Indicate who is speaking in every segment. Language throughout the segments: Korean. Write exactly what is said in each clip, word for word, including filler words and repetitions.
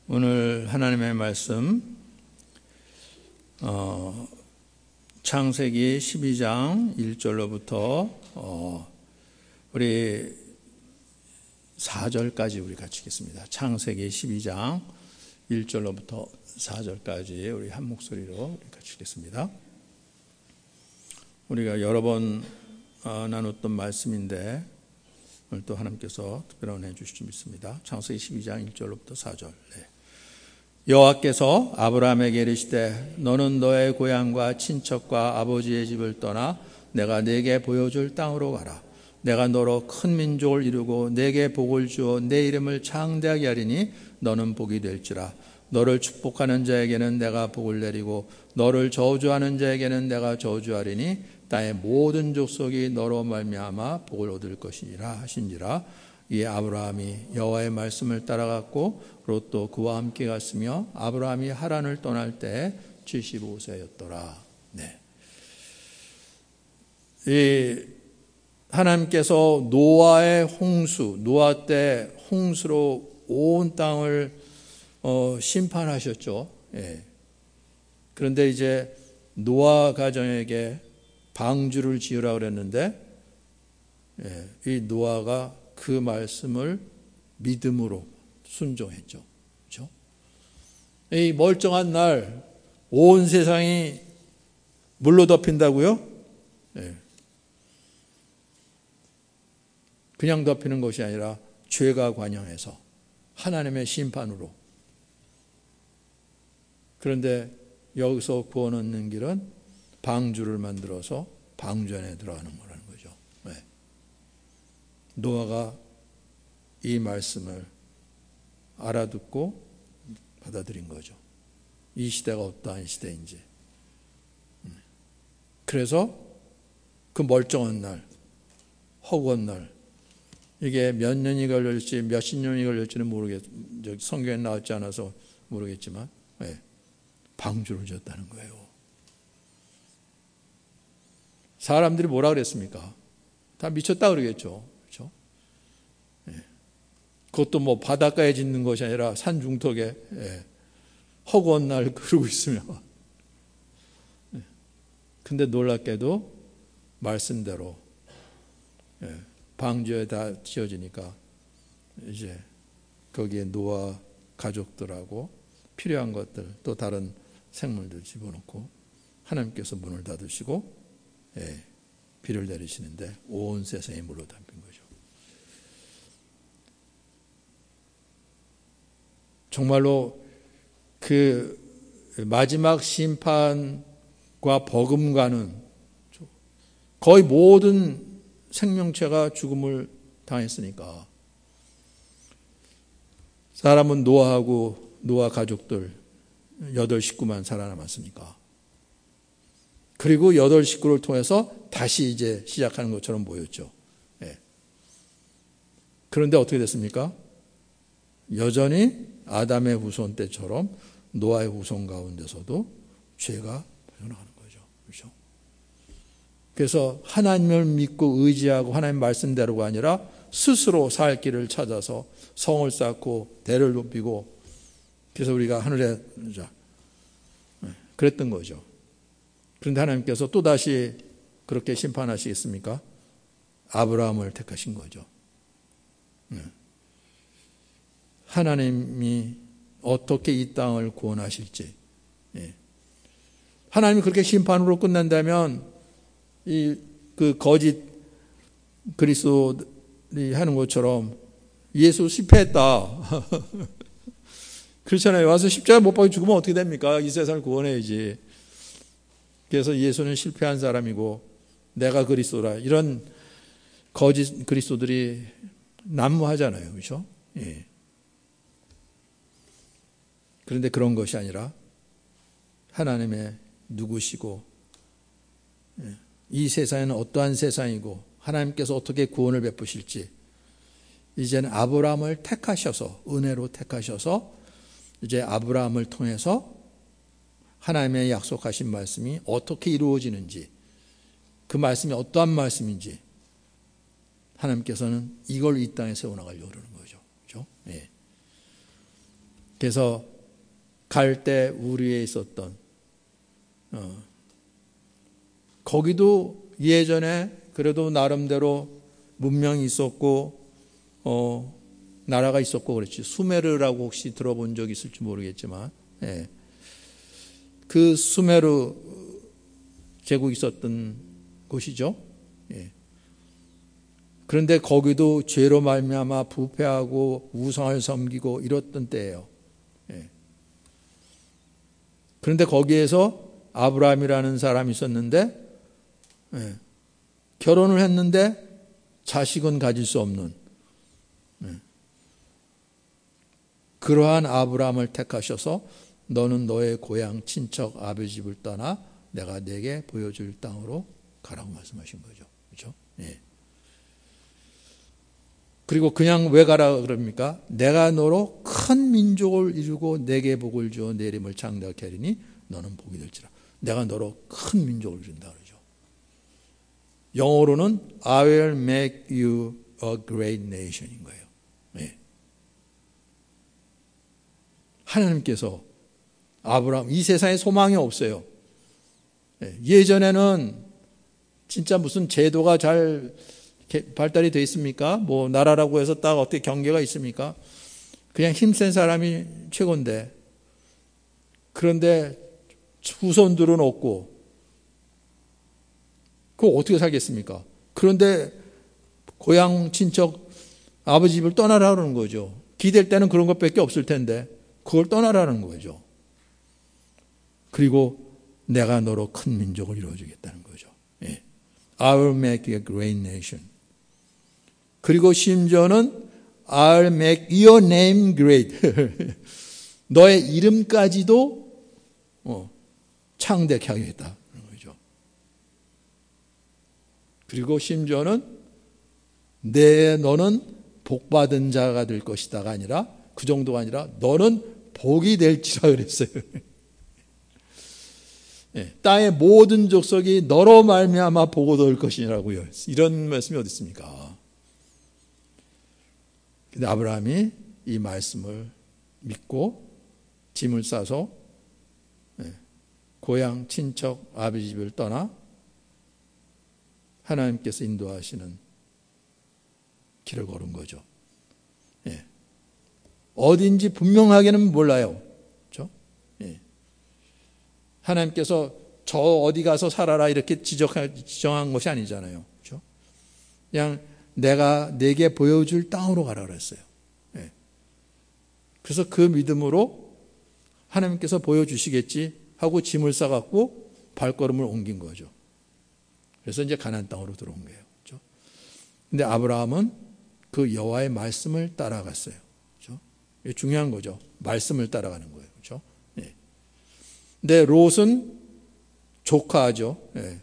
Speaker 1: 오늘 하나님의 말씀 어, 창세기 십이 장 일 절로부터 어, 우리 사 절까지 우리 같이 읽겠습니다. 창세기 십이 장 일 절로부터 사 절까지 우리 한 목소리로 우리 같이 읽겠습니다. 우리가 여러 번 어, 나눴던 말씀인데 오늘 또 하나님께서 특별한 은혜 주실 줄 믿습니다. 창세기 십이 장 일 절로부터 사 절. 네. 여호와께서 아브라함에게 이르시되 너는 너의 고향과 친척과 아버지의 집을 떠나 내가 네게 보여줄 땅으로 가라. 내가 너로 큰 민족을 이루고 네게 복을 주어 내 이름을 창대하게 하리니 너는 복이 될지라. 너를 축복하는 자에게는 내가 복을 내리고 너를 저주하는 자에게는 내가 저주하리니 땅의 모든 족속이 너로 말미암아 복을 얻을 것이니라 하신지라. 이에 아브라함이 여호와의 말씀을 따라갔고 롯도 그와 함께 갔으며 아브라함이 하란을 떠날 때 칠십오 세였더라. 네. 이 하나님께서 노아의 홍수, 노아 때 홍수로 온 땅을 어, 심판하셨죠. 예. 그런데 이제 노아 가정에게 방주를 지으라 그랬는데 예, 이 노아가 그 말씀을 믿음으로 순종했죠. 그렇죠? 이 멀쩡한 날 온 세상이 물로 덮인다고요? 예. 그냥 덮이는 것이 아니라 죄가 관영해서 하나님의 심판으로. 그런데 여기서 구원 얻는 길은 방주를 만들어서 방주 안에 들어가는 거라는 거죠. 네. 노아가 이 말씀을 알아듣고 받아들인 거죠. 이 시대가 어떠한 시대인지. 그래서 그 멀쩡한 날, 허구한 날, 이게 몇 년이 걸릴지 몇십 년이 걸릴지는 모르겠, 성경에 나왔지 않아서 모르겠지만 네. 방주를 지었다는 거예요. 사람들이 뭐라 그랬습니까? 다 미쳤다 그러겠죠. 그렇죠? 예. 그것도 뭐 바닷가에 짓는 것이 아니라 산 중턱에 예. 허구한 날 그러고 있으면. 예. 근데 놀랍게도 말씀대로 예. 방주에 다 지어지니까 이제 거기에 노아 가족들하고 필요한 것들 또 다른 생물들 집어넣고 하나님께서 문을 닫으시고 예, 비를 내리시는데 온 세상이 물로 담긴 거죠. 정말로 그 마지막 심판과 버금가는 거의 모든 생명체가 죽음을 당했으니까 사람은 노아하고 노아 가족들 여덟 식구만 살아남았으니까. 그리고 여덟 식구를 통해서 다시 이제 시작하는 것처럼 보였죠. 예. 그런데 어떻게 됐습니까? 여전히 아담의 후손 때처럼 노아의 후손 가운데서도 죄가 퍼져나가는 거죠. 그렇죠? 그래서 하나님을 믿고 의지하고 하나님 말씀대로가 아니라 스스로 살 길을 찾아서 성을 쌓고 대를 높이고 그래서 우리가 하늘에 그랬던 거죠. 그런데 하나님께서 또다시 그렇게 심판하시겠습니까? 아브라함을 택하신 거죠. 하나님이 어떻게 이 땅을 구원하실지. 하나님이 그렇게 심판으로 끝난다면 이 그 거짓 그리스도들이 하는 것처럼 예수 실패했다. 그렇잖아요. 와서 십자가 못 박혀 죽으면 어떻게 됩니까? 이 세상을 구원해야지. 그래서 예수는 실패한 사람이고 내가 그리스도라. 이런 거짓 그리스도들이 난무하잖아요. 그렇죠? 예. 그런데 그런 것이 아니라 하나님의 누구시고 예. 이 세상에는 어떠한 세상이고 하나님께서 어떻게 구원을 베푸실지 이제는 아브라함을 택하셔서 은혜로 택하셔서 이제 아브라함을 통해서 하나님의 약속하신 말씀이 어떻게 이루어지는지 그 말씀이 어떠한 말씀인지 하나님께서는 이걸 이 땅에 세워나가려고 그러는 거죠. 그렇죠? 예. 그래서 갈대 우리에 있었던 어, 거기도 예전에 그래도 나름대로 문명이 있었고 어, 나라가 있었고 그렇지. 수메르라고 혹시 들어본 적 있을지 모르겠지만 예. 그 수메르 제국이 있었던 곳이죠. 예. 그런데 거기도 죄로 말미암아 부패하고 우상을 섬기고 이랬던 때예요. 예. 그런데 거기에서 아브라함이라는 사람이 있었는데 예. 결혼을 했는데 자식은 가질 수 없는 예. 그러한 아브라함을 택하셔서 너는 너의 고향 친척 아버지 집을 떠나 내가 내게 보여줄 땅으로 가라고 말씀하신 거죠. 그렇죠? 예. 그리고 그냥 왜 가라 그럽니까? 내가 너로 큰 민족을 이루고 내게 복을 주어 내 이름을 창대하게 하리니 너는 복이 될지라. 내가 너로 큰 민족을 이룬다 그러죠. 영어로는 I will make you a great nation인 거예요. 예. 하나님께서 아브라함, 이 세상에 소망이 없어요. 예. 예전에는 진짜 무슨 제도가 잘 발달이 되어 있습니까? 뭐 나라라고 해서 딱 어떻게 경계가 있습니까? 그냥 힘센 사람이 최고인데 그런데 후손들은 없고 그거 어떻게 살겠습니까? 그런데 고향 친척 아버지 집을 떠나라 그러는 거죠. 기댈 때는 그런 것밖에 없을 텐데 그걸 떠나라는 거죠. 그리고 내가 너로 큰 민족을 이루어주겠다는 거죠. 예. I will make you a great nation. 그리고 심지어는 I'll make your name great. 너의 이름까지도 어, 창대케 하겠다. 거죠. 그리고 심지어는 내 너는 복받은 자가 될 것이다가 아니라 그 정도가 아니라 너는 복이 될지라 그랬어요. 예, 땅의 모든 족속이 너로 말미암아 복을 얻을 것이라고요. 이런 말씀이 어디 있습니까? 근데 아브라함이 이 말씀을 믿고 짐을 싸서 고향 친척 아버지 집을 떠나 하나님께서 인도하시는 길을 걸은 거죠. 예. 어딘지 분명하게는 몰라요. 그렇죠? 예. 하나님께서 저 어디 가서 살아라 이렇게 지적한, 지정한 것이 아니잖아요. 그렇죠? 그냥 내가 내게 보여줄 땅으로 가라 그랬어요. 예. 그래서 그 믿음으로 하나님께서 보여주시겠지 하고 짐을 싸갖고 발걸음을 옮긴 거죠. 그래서 이제 가나안 땅으로 들어온 거예요. 그렇죠? 근데 아브라함은 그 여호와의 말씀을 따라갔어요. 그렇죠? 이게 중요한 거죠. 말씀을 따라가는 거예요. 그렇죠? 예. 근데 롯은 조카죠. 예.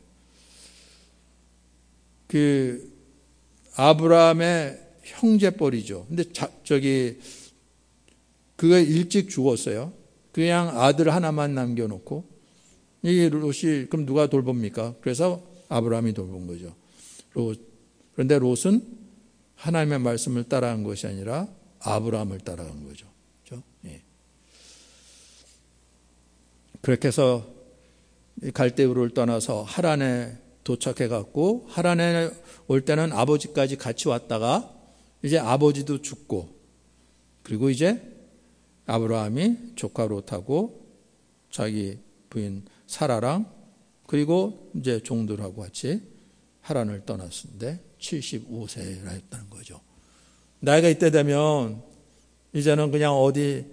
Speaker 1: 그 아브라함의 형제뻘이죠. 근데 자, 저기 그가 일찍 죽었어요. 그냥 아들 하나만 남겨놓고 이 롯이 그럼 누가 돌봅니까? 그래서 아브라함이 돌본 거죠. 롯. 그런데 롯은 하나님의 말씀을 따라간 것이 아니라 아브라함을 따라간 거죠. 그렇죠? 예. 그렇게 해서 갈대우를 떠나서 하란에 도착해갖고 하란에 올 때는 아버지까지 같이 왔다가 이제 아버지도 죽고 그리고 이제 아브라함이 조카 롯하고 자기 부인 사라랑 그리고 이제 종들하고 같이 하란을 떠났는데 칠십오 세라 했다는 거죠. 나이가 이때 되면 이제는 그냥 어디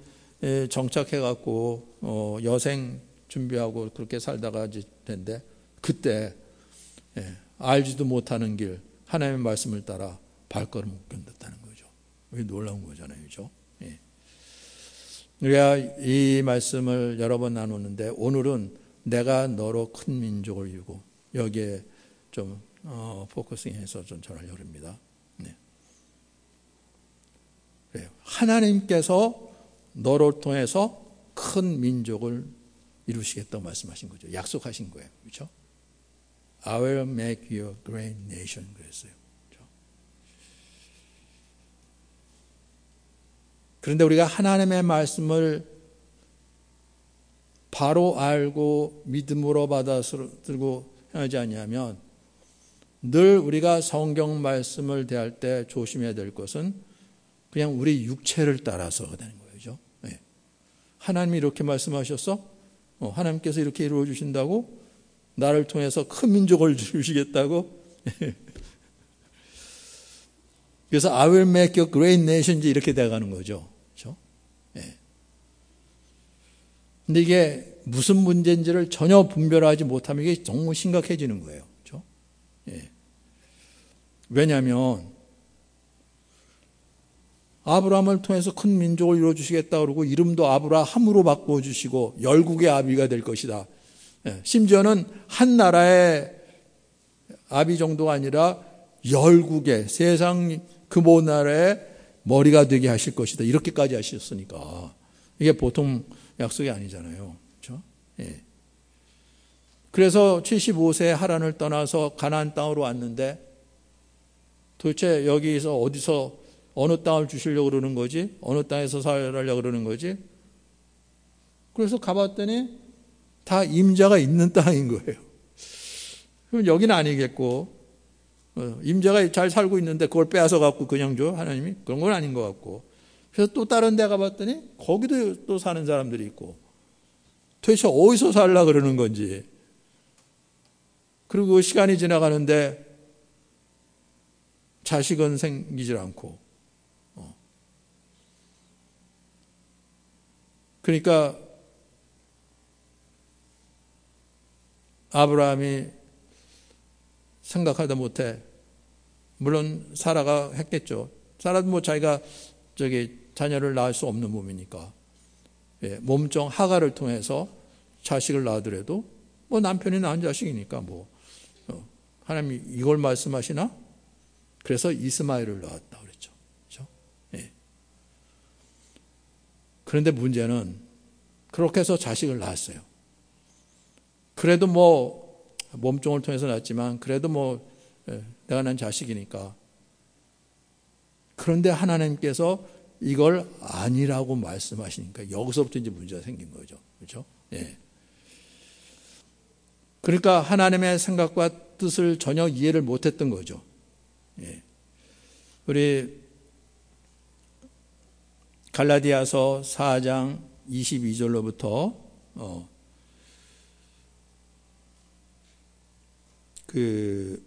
Speaker 1: 정착해갖고 여생 준비하고 그렇게 살다가 이제 된데 그때 알지도 못하는 길 하나님의 말씀을 따라 발걸음을 옮겼다는 거죠. 이게 놀라운 거잖아요. 그렇죠? 예. 우리가 이 말씀을 여러 번 나누는데 오늘은 내가 너로 큰 민족을 이루고 여기에 좀 어, 포커싱해서 좀 전하려고 합니다. 네. 그래요. 하나님께서 너를 통해서 큰 민족을 이루시겠다고 말씀하신 거죠. 약속하신 거예요. 그렇죠? I will make you a great nation 그랬어요. 그렇죠? 그런데 우리가 하나님의 말씀을 바로 알고 믿음으로 받아들고 하지 않냐면 늘 우리가 성경 말씀을 대할 때 조심해야 될 것은 그냥 우리 육체를 따라서가 되는 거죠. 네. 하나님이 이렇게 말씀하셨어? 어, 하나님께서 이렇게 이루어 주신다고? 나를 통해서 큰 민족을 주시겠다고? 그래서 I will make you great nation 이렇게 돼가는 거죠. 그렇죠? 네. 근데 이게 무슨 문제인지를 전혀 분별하지 못하면 이게 정말 심각해지는 거예요. 그렇죠? 예. 왜냐하면 아브라함을 통해서 큰 민족을 이루어주시겠다 그러고 이름도 아브라함으로 바꿔주시고 열국의 아비가 될 것이다. 예. 심지어는 한 나라의 아비 정도가 아니라 열국의 세상 그 모든 나라의 머리가 되게 하실 것이다. 이렇게까지 하셨으니까 이게 보통 약속이 아니잖아요. 그렇죠? 예. 그래서 칠십오 세에 하란을 떠나서 가나안 땅으로 왔는데 도대체 여기서 어디서 어느 땅을 주시려고 그러는 거지? 어느 땅에서 살려고 그러는 거지? 그래서 가봤더니 다 임자가 있는 땅인 거예요. 그럼 여기는 아니겠고 임자가 잘 살고 있는데 그걸 빼앗아 갖고 그냥 줘? 하나님이? 그런 건 아닌 것 같고 그래서 또 다른 데 가봤더니 거기도 또 사는 사람들이 있고 도대체 어디서 살라 그러는 건지 그리고 시간이 지나가는데 자식은 생기질 않고 어. 그러니까 아브라함이 생각하다 못해 물론 사라가 했겠죠. 사라도 뭐 자기가 저기 자녀를 낳을 수 없는 몸이니까 예, 몸종 하가를 통해서 자식을 낳으더라도 뭐 남편이 낳은 자식이니까 뭐 어, 하나님이 이걸 말씀하시나? 그래서 이스마엘을 낳았다 그랬죠. 그렇죠? 예. 그런데 문제는 그렇게 해서 자식을 낳았어요. 그래도 뭐 몸종을 통해서 낳았지만 그래도 뭐 예, 내가 난 자식이니까. 그런데 하나님께서 이걸 아니라고 말씀하시니까 여기서부터 이제 문제가 생긴 거죠. 그렇죠? 예. 그러니까 하나님의 생각과 뜻을 전혀 이해를 못했던 거죠. 예. 우리 갈라디아서 사 장 이십이 절로부터 어, 그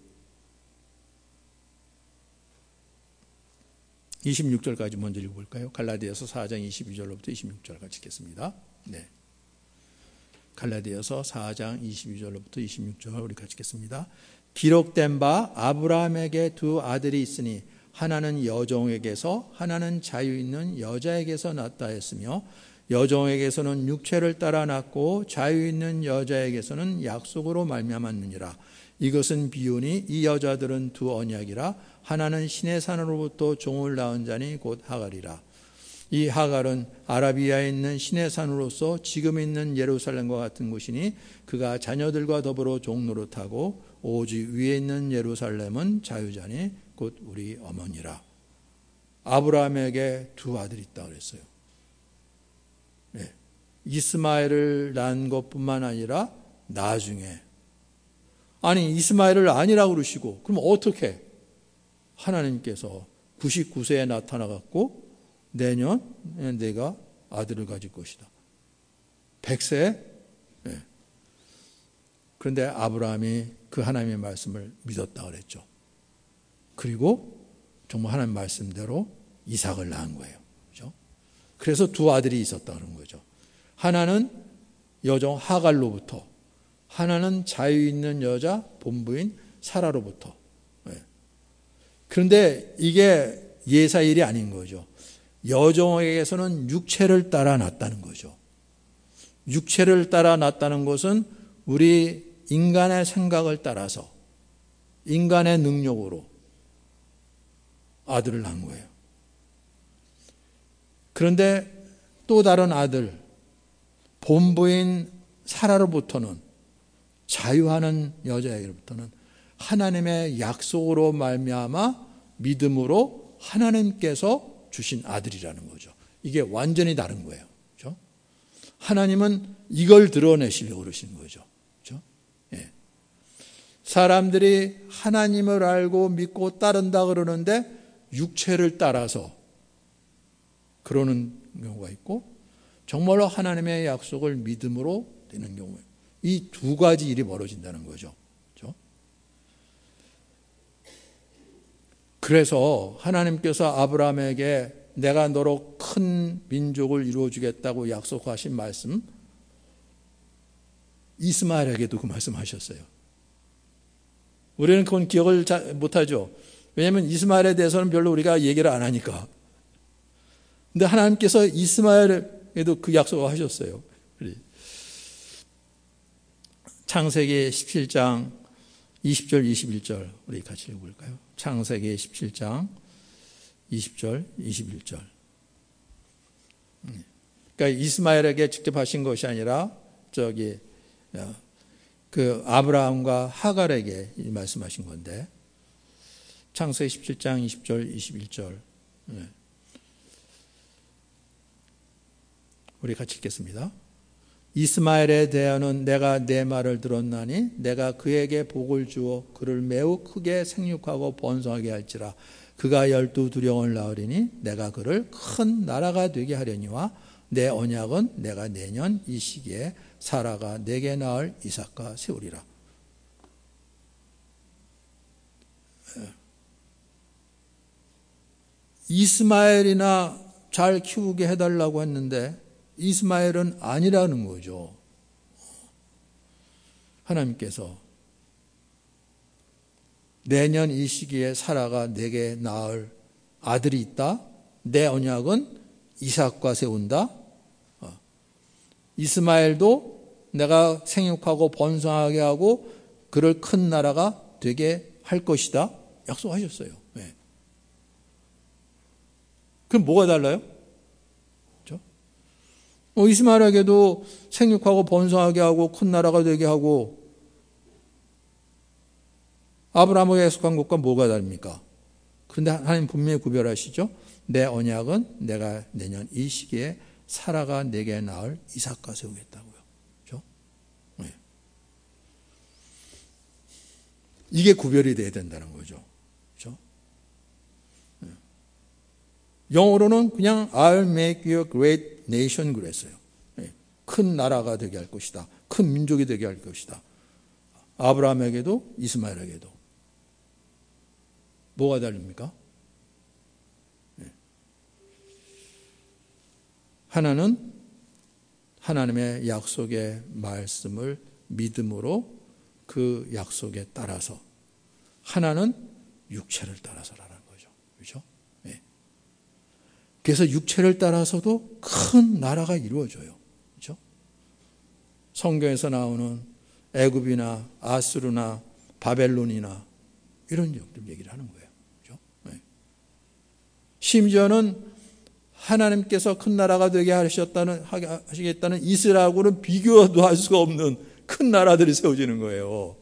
Speaker 1: 이십육 절까지 먼저 읽어볼까요? 갈라디아서 사 장 이십이 절로부터 이십육 절까지 읽겠습니다. 네. 갈라디아서 사 장 이십이 절로부터 이십육 절 우리 같이 읽겠습니다. 기록된 바 아브라함에게 두 아들이 있으니 하나는 여종에게서 하나는 자유 있는 여자에게서 낳았다 했으며 여종에게서는 육체를 따라 낳고 자유 있는 여자에게서는 약속으로 말미암았느니라. 이것은 비유니 이 여자들은 두 언약이라 하나는 신의 산으로부터 종을 낳은 자니 곧 하갈이라. 이 하갈은 아라비아에 있는 신의 산으로서 지금 있는 예루살렘과 같은 곳이니 그가 자녀들과 더불어 종노릇하고 오직 위에 있는 예루살렘은 자유자니 곧 우리 어머니라. 아브라함에게 두 아들이 있다 그랬어요. 네. 이스마엘을 낳은 것뿐만 아니라 나중에 아니 이스마엘을 아니라고 그러시고 그럼 어떻게 하나님께서 구십구 세에 나타나갖고 내년 내가 아들을 가질 것이다. 백 세에 네. 그런데 아브라함이 그 하나님의 말씀을 믿었다 그랬죠. 그리고 정말 하나님 말씀대로 이삭을 낳은 거예요. 그렇죠? 그래서 두 아들이 있었다 그런 거죠. 하나는 여종 하갈로부터 하나는 자유 있는 여자 본부인 사라로부터. 네. 그런데 이게 예사일이 아닌 거죠. 여종에게서는 육체를 따라 낳았다는 거죠. 육체를 따라 낳았다는 것은 우리 인간의 생각을 따라서 인간의 능력으로 아들을 낳은 거예요. 그런데 또 다른 아들 본부인 사라로부터는 자유하는 여자에게로부터는 하나님의 약속으로 말미암아 믿음으로 하나님께서 주신 아들이라는 거죠. 이게 완전히 다른 거예요. 그렇죠? 하나님은 이걸 드러내시려고 그러시는 거죠. 그렇죠? 예. 사람들이 하나님을 알고 믿고 따른다 그러는데 육체를 따라서 그러는 경우가 있고 정말로 하나님의 약속을 믿음으로 되는 경우예요. 이 두 가지 일이 벌어진다는 거죠. 그렇죠? 그래서 하나님께서 아브라함에게 내가 너로 큰 민족을 이루어주겠다고 약속하신 말씀, 이스마엘에게도 그 말씀하셨어요. 우리는 그건 기억을 잘 못하죠. 왜냐하면 이스마엘에 대해서는 별로 우리가 얘기를 안 하니까. 근데 하나님께서 이스마엘에도 그 약속을 하셨어요. 창세기 십칠 장 이십 절 이십일 절 우리 같이 읽어볼까요? 창세기 십칠 장 이십 절 이십일 절. 그러니까 이스마엘에게 직접 하신 것이 아니라 저기 그 아브라함과 하갈에게 말씀하신 건데 창세기 십칠 장 이십 절 이십일 절 우리 같이 읽겠습니다. 이스마엘에 대하여는 내가 내 말을 들었나니 내가 그에게 복을 주어 그를 매우 크게 생육하고 번성하게 할지라. 그가 열두 두령을 낳으리니 내가 그를 큰 나라가 되게 하려니와 내 언약은 내가 내년 이 시기에 사라가 내게 낳을 이삭과 세우리라. 이스마엘이나 잘 키우게 해달라고 했는데 이스마엘은 아니라는 거죠. 하나님께서 내년 이 시기에 사라가 내게 낳을 아들이 있다. 내 언약은 이삭과 세운다. 이스마엘도 내가 생육하고 번성하게 하고 그를 큰 나라가 되게 할 것이다. 약속하셨어요. 네. 그럼 뭐가 달라요? 어, 이스마엘에게도 생육하고 번성하게 하고 큰 나라가 되게 하고 아브라함에게 약속한 것과 뭐가 다릅니까? 그런데 하나님 분명히 구별하시죠. 내 언약은 내가 내년 이 시기에 사라가 내게 낳을 이삭과 세우겠다고요. 그렇죠? 네. 이게 구별이 돼야 된다는 거죠. 그렇죠? 네. 영어로는 그냥 I'll make you a great nation 그랬어요. 네. 큰 나라가 되게 할 것이다. 큰 민족이 되게 할 것이다. 아브라함에게도 이스마엘에게도. 뭐가 다릅니까? 네. 하나는 하나님의 약속의 말씀을 믿음으로 그 약속에 따라서, 하나는 육체를 따라서라는 거죠. 그렇죠? 네. 그래서 육체를 따라서도 큰 나라가 이루어져요. 그렇죠? 성경에서 나오는 애굽이나 아수르나 바벨론이나 이런 적들 얘기를 하는 거예요. 그렇죠? 네. 심지어는 하나님께서 큰 나라가 되게 하셨다는, 하시겠다는 이스라엘하고는 비교도 할 수가 없는 큰 나라들이 세워지는 거예요.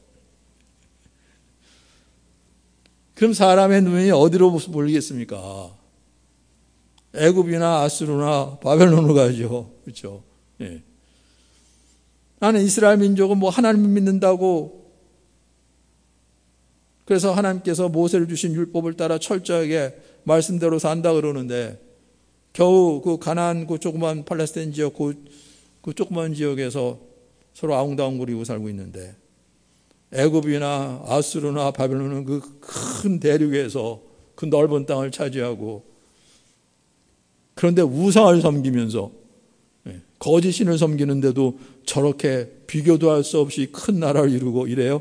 Speaker 1: 그럼 사람의 눈이 어디로 몰리겠습니까? 애굽이나 아수르나 바벨론으로 가죠. 그렇죠? 예. 나는 이스라엘 민족은 뭐 하나님을 믿는다고, 그래서 하나님께서 모세를 주신 율법을 따라 철저하게 말씀대로 산다 그러는데 겨우 그 가나안 그 조그만 팔레스타인 지역 그, 그 조그만 지역에서 서로 아웅다웅거리고 살고 있는데 애굽이나 아수르나 바벨론은 그 큰 대륙에서 그 넓은 땅을 차지하고, 그런데 우상을 섬기면서 거짓 신을 섬기는데도 저렇게 비교도 할 수 없이 큰 나라를 이루고 이래요.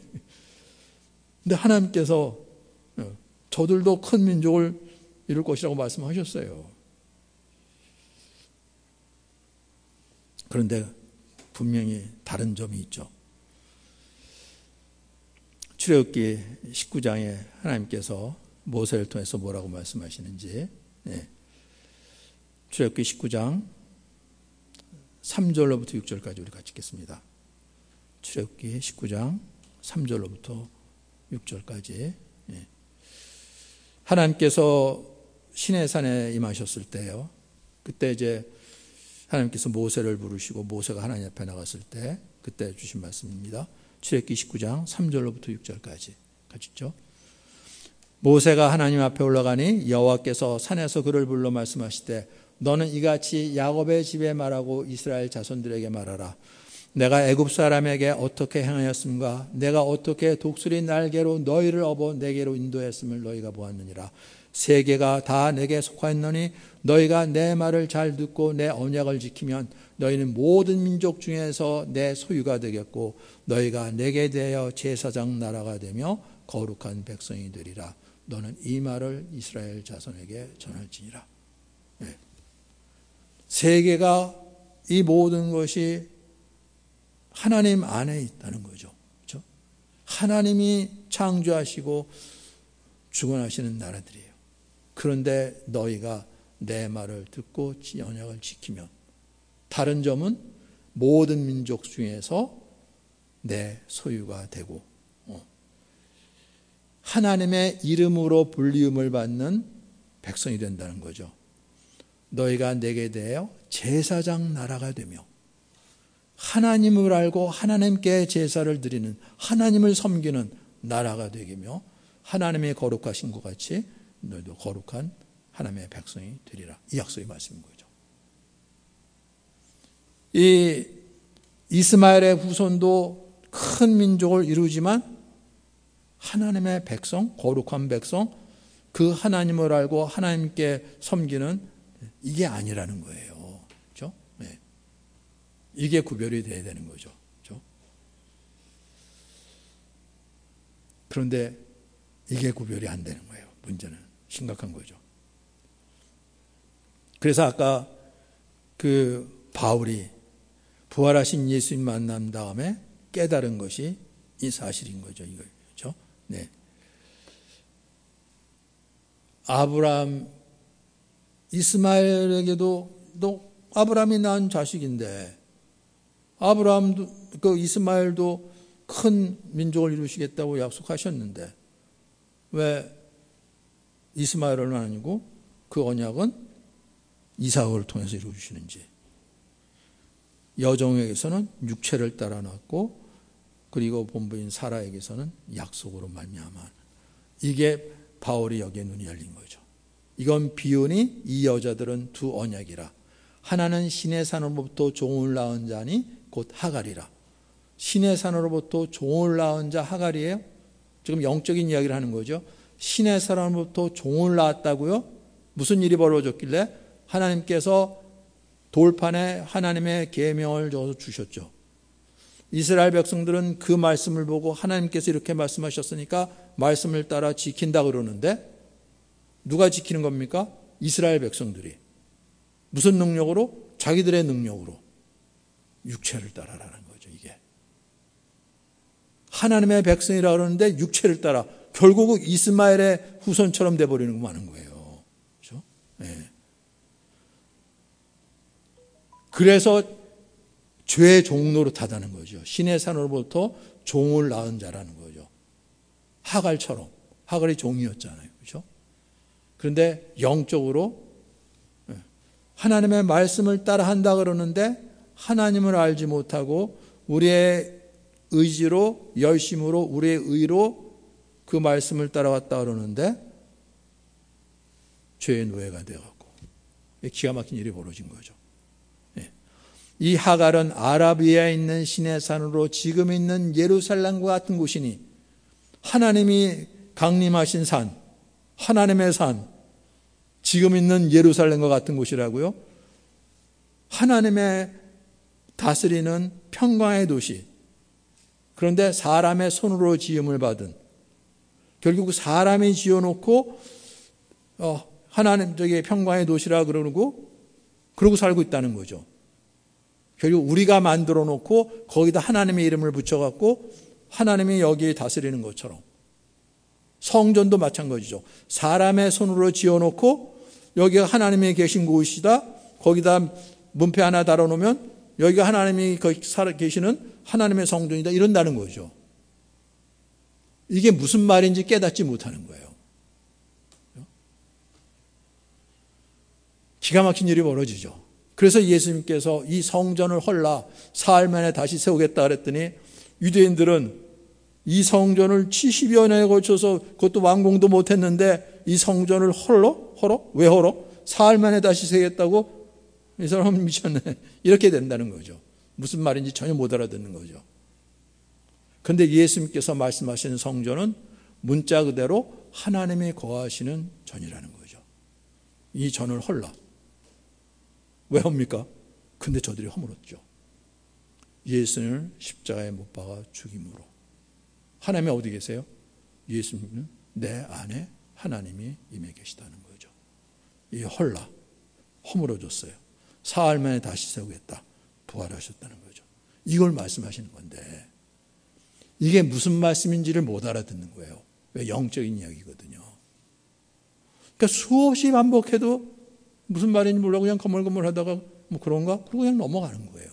Speaker 1: 근데 하나님께서 저들도 큰 민족을 이룰 것이라고 말씀하셨어요. 그런데 분명히 다른 점이 있죠. 출애굽기 십구 장에 하나님께서 모세를 통해서 뭐라고 말씀하시는지, 네. 출애굽기 십구 장 삼 절로부터 육 절까지 우리 같이 읽겠습니다. 출애굽기 십구 장 삼 절로부터 육 절까지. 하나님께서 시내산에 임하셨을 때요, 그때 이제 하나님께서 모세를 부르시고 모세가 하나님 앞에 나갔을 때 그때 주신 말씀입니다. 출애굽기 십구 장 삼 절로부터 육 절까지 같이 읽죠. 모세가 하나님 앞에 올라가니 여호와께서 산에서 그를 불러 말씀하시되 너는 이같이 야곱의 집에 말하고 이스라엘 자손들에게 말하라. 내가 애굽 사람에게 어떻게 행하였음과 내가 어떻게 독수리 날개로 너희를 업어 내게로 인도했음을 너희가 보았느니라. 세계가 다 내게 속하였노니 너희가 내 말을 잘 듣고 내 언약을 지키면 너희는 모든 민족 중에서 내 소유가 되겠고 너희가 내게 대하여 제사장 나라가 되며 거룩한 백성이 되리라. 너는 이 말을 이스라엘 자손에게 전할지니라. 네. 세계가 이 모든 것이 하나님 안에 있다는 거죠. 그렇죠? 하나님이 창조하시고 주관하시는 나라들이에요. 그런데 너희가 내 말을 듣고 언약을 지키면, 다른 점은 모든 민족 중에서 내 소유가 되고 하나님의 이름으로 불리움을 받는 백성이 된다는 거죠. 너희가 내게 대하여 제사장 나라가 되며 하나님을 알고 하나님께 제사를 드리는, 하나님을 섬기는 나라가 되기며 하나님의 거룩하신 것 같이 너희도 거룩한 하나님의 백성이 되리라. 이 약속의 말씀인 거죠. 이 이스마엘의 후손도 큰 민족을 이루지만 하나님의 백성, 거룩한 백성, 그 하나님을 알고 하나님께 섬기는 이게 아니라는 거예요. 그렇죠? 네. 이게 구별이 돼야 되는 거죠. 그렇죠? 그런데 이게 구별이 안 되는 거예요. 문제는 심각한 거죠. 그래서 아까 그 바울이 부활하신 예수님 만난 다음에 깨달은 것이 이 사실인 거죠. 이거. 그렇죠? 네. 아브라함, 이스마엘에게도 또 아브라함이 낳은 자식인데, 아브라함도 그 이스마엘도 큰 민족을 이루시겠다고 약속하셨는데 왜 이스마엘은 아니고 그 언약은 이삭을 통해서 이루어주시는지. 여종에게서는 육체를 따라 낳았고 그리고 본부인 사라에게서는 약속으로 말미암아. 이게 바울이 여기에 눈이 열린 거죠. 이건 비유니 이 여자들은 두 언약이라. 하나는 신의 산으로부터 종을 낳은 자니 곧 하갈이라. 신의 산으로부터 종을 낳은 자 하갈이에요. 지금 영적인 이야기를 하는 거죠. 신의 산으로부터 종을 낳았다고요? 무슨 일이 벌어졌길래? 하나님께서 돌판에 하나님의 계명을 줘서 주셨죠. 이스라엘 백성들은 그 말씀을 보고 하나님께서 이렇게 말씀하셨으니까 말씀을 따라 지킨다 그러는데 누가 지키는 겁니까? 이스라엘 백성들이. 무슨 능력으로? 자기들의 능력으로. 육체를 따라라는 거죠. 이게. 하나님의 백성이라 그러는데 육체를 따라. 결국은 이스마엘의 후손처럼 돼버리는 거 많은 거예요. 그렇죠? 네. 그래서 죄의 종로로 타다는 거죠. 신의 산으로부터 종을 낳은 자라는 거죠. 하갈처럼. 하갈이 종이었잖아요. 그렇죠? 그런데 영적으로 하나님의 말씀을 따라 한다 그러는데 하나님을 알지 못하고 우리의 의지로, 열심으로, 우리의 의로 그 말씀을 따라왔다 그러는데 죄의 노예가 되어갖고 기가 막힌 일이 벌어진 거죠. 이 하갈은 아라비아에 있는 신의 산으로 지금 있는 예루살렘과 같은 곳이니 하나님이 강림하신 산, 하나님의 산, 지금 있는 예루살렘과 같은 곳이라고요. 하나님의 다스리는 평강의 도시. 그런데 사람의 손으로 지음을 받은, 결국 사람이 지어놓고 어, 하나님 저기 평강의 도시라 그러고 그러고 살고 있다는 거죠. 결국 우리가 만들어 놓고 거기다 하나님의 이름을 붙여갖고 하나님이 여기 다스리는 것처럼. 성전도 마찬가지죠. 사람의 손으로 지어놓고 여기가 하나님이 계신 곳이다. 거기다 문패 하나 달아놓으면 여기가 하나님이 거기 살아 계시는 하나님의 성전이다. 이런다는 거죠. 이게 무슨 말인지 깨닫지 못하는 거예요. 기가 막힌 일이 벌어지죠. 그래서 예수님께서 이 성전을 헐라 사흘 만에 다시 세우겠다 그랬더니 유대인들은 이 성전을 칠십여 년에 걸쳐서 그것도 완공도 못했는데 이 성전을 헐러? 헐어? 왜 헐어? 사흘 만에 다시 세우겠다고? 이 사람은 미쳤네. 이렇게 된다는 거죠. 무슨 말인지 전혀 못 알아듣는 거죠. 그런데 예수님께서 말씀하시는 성전은 문자 그대로 하나님이 거하시는 전이라는 거죠. 이 전을 헐라. 왜 합니까? 근데 저들이 허물었죠. 예수님을 십자가에 못 박아 죽임으로. 하나님이 어디 계세요? 예수님은 내 안에 하나님이 임해 계시다는 거죠. 이 헐라, 허물어졌어요. 사흘 만에 다시 세우겠다. 부활하셨다는 거죠. 이걸 말씀하시는 건데 이게 무슨 말씀인지를 못 알아듣는 거예요. 왜? 영적인 이야기거든요. 그러니까 수없이 반복해도 무슨 말인지 몰라 그냥 거물거물 하다가 뭐 그런가? 그러고 그냥 넘어가는 거예요.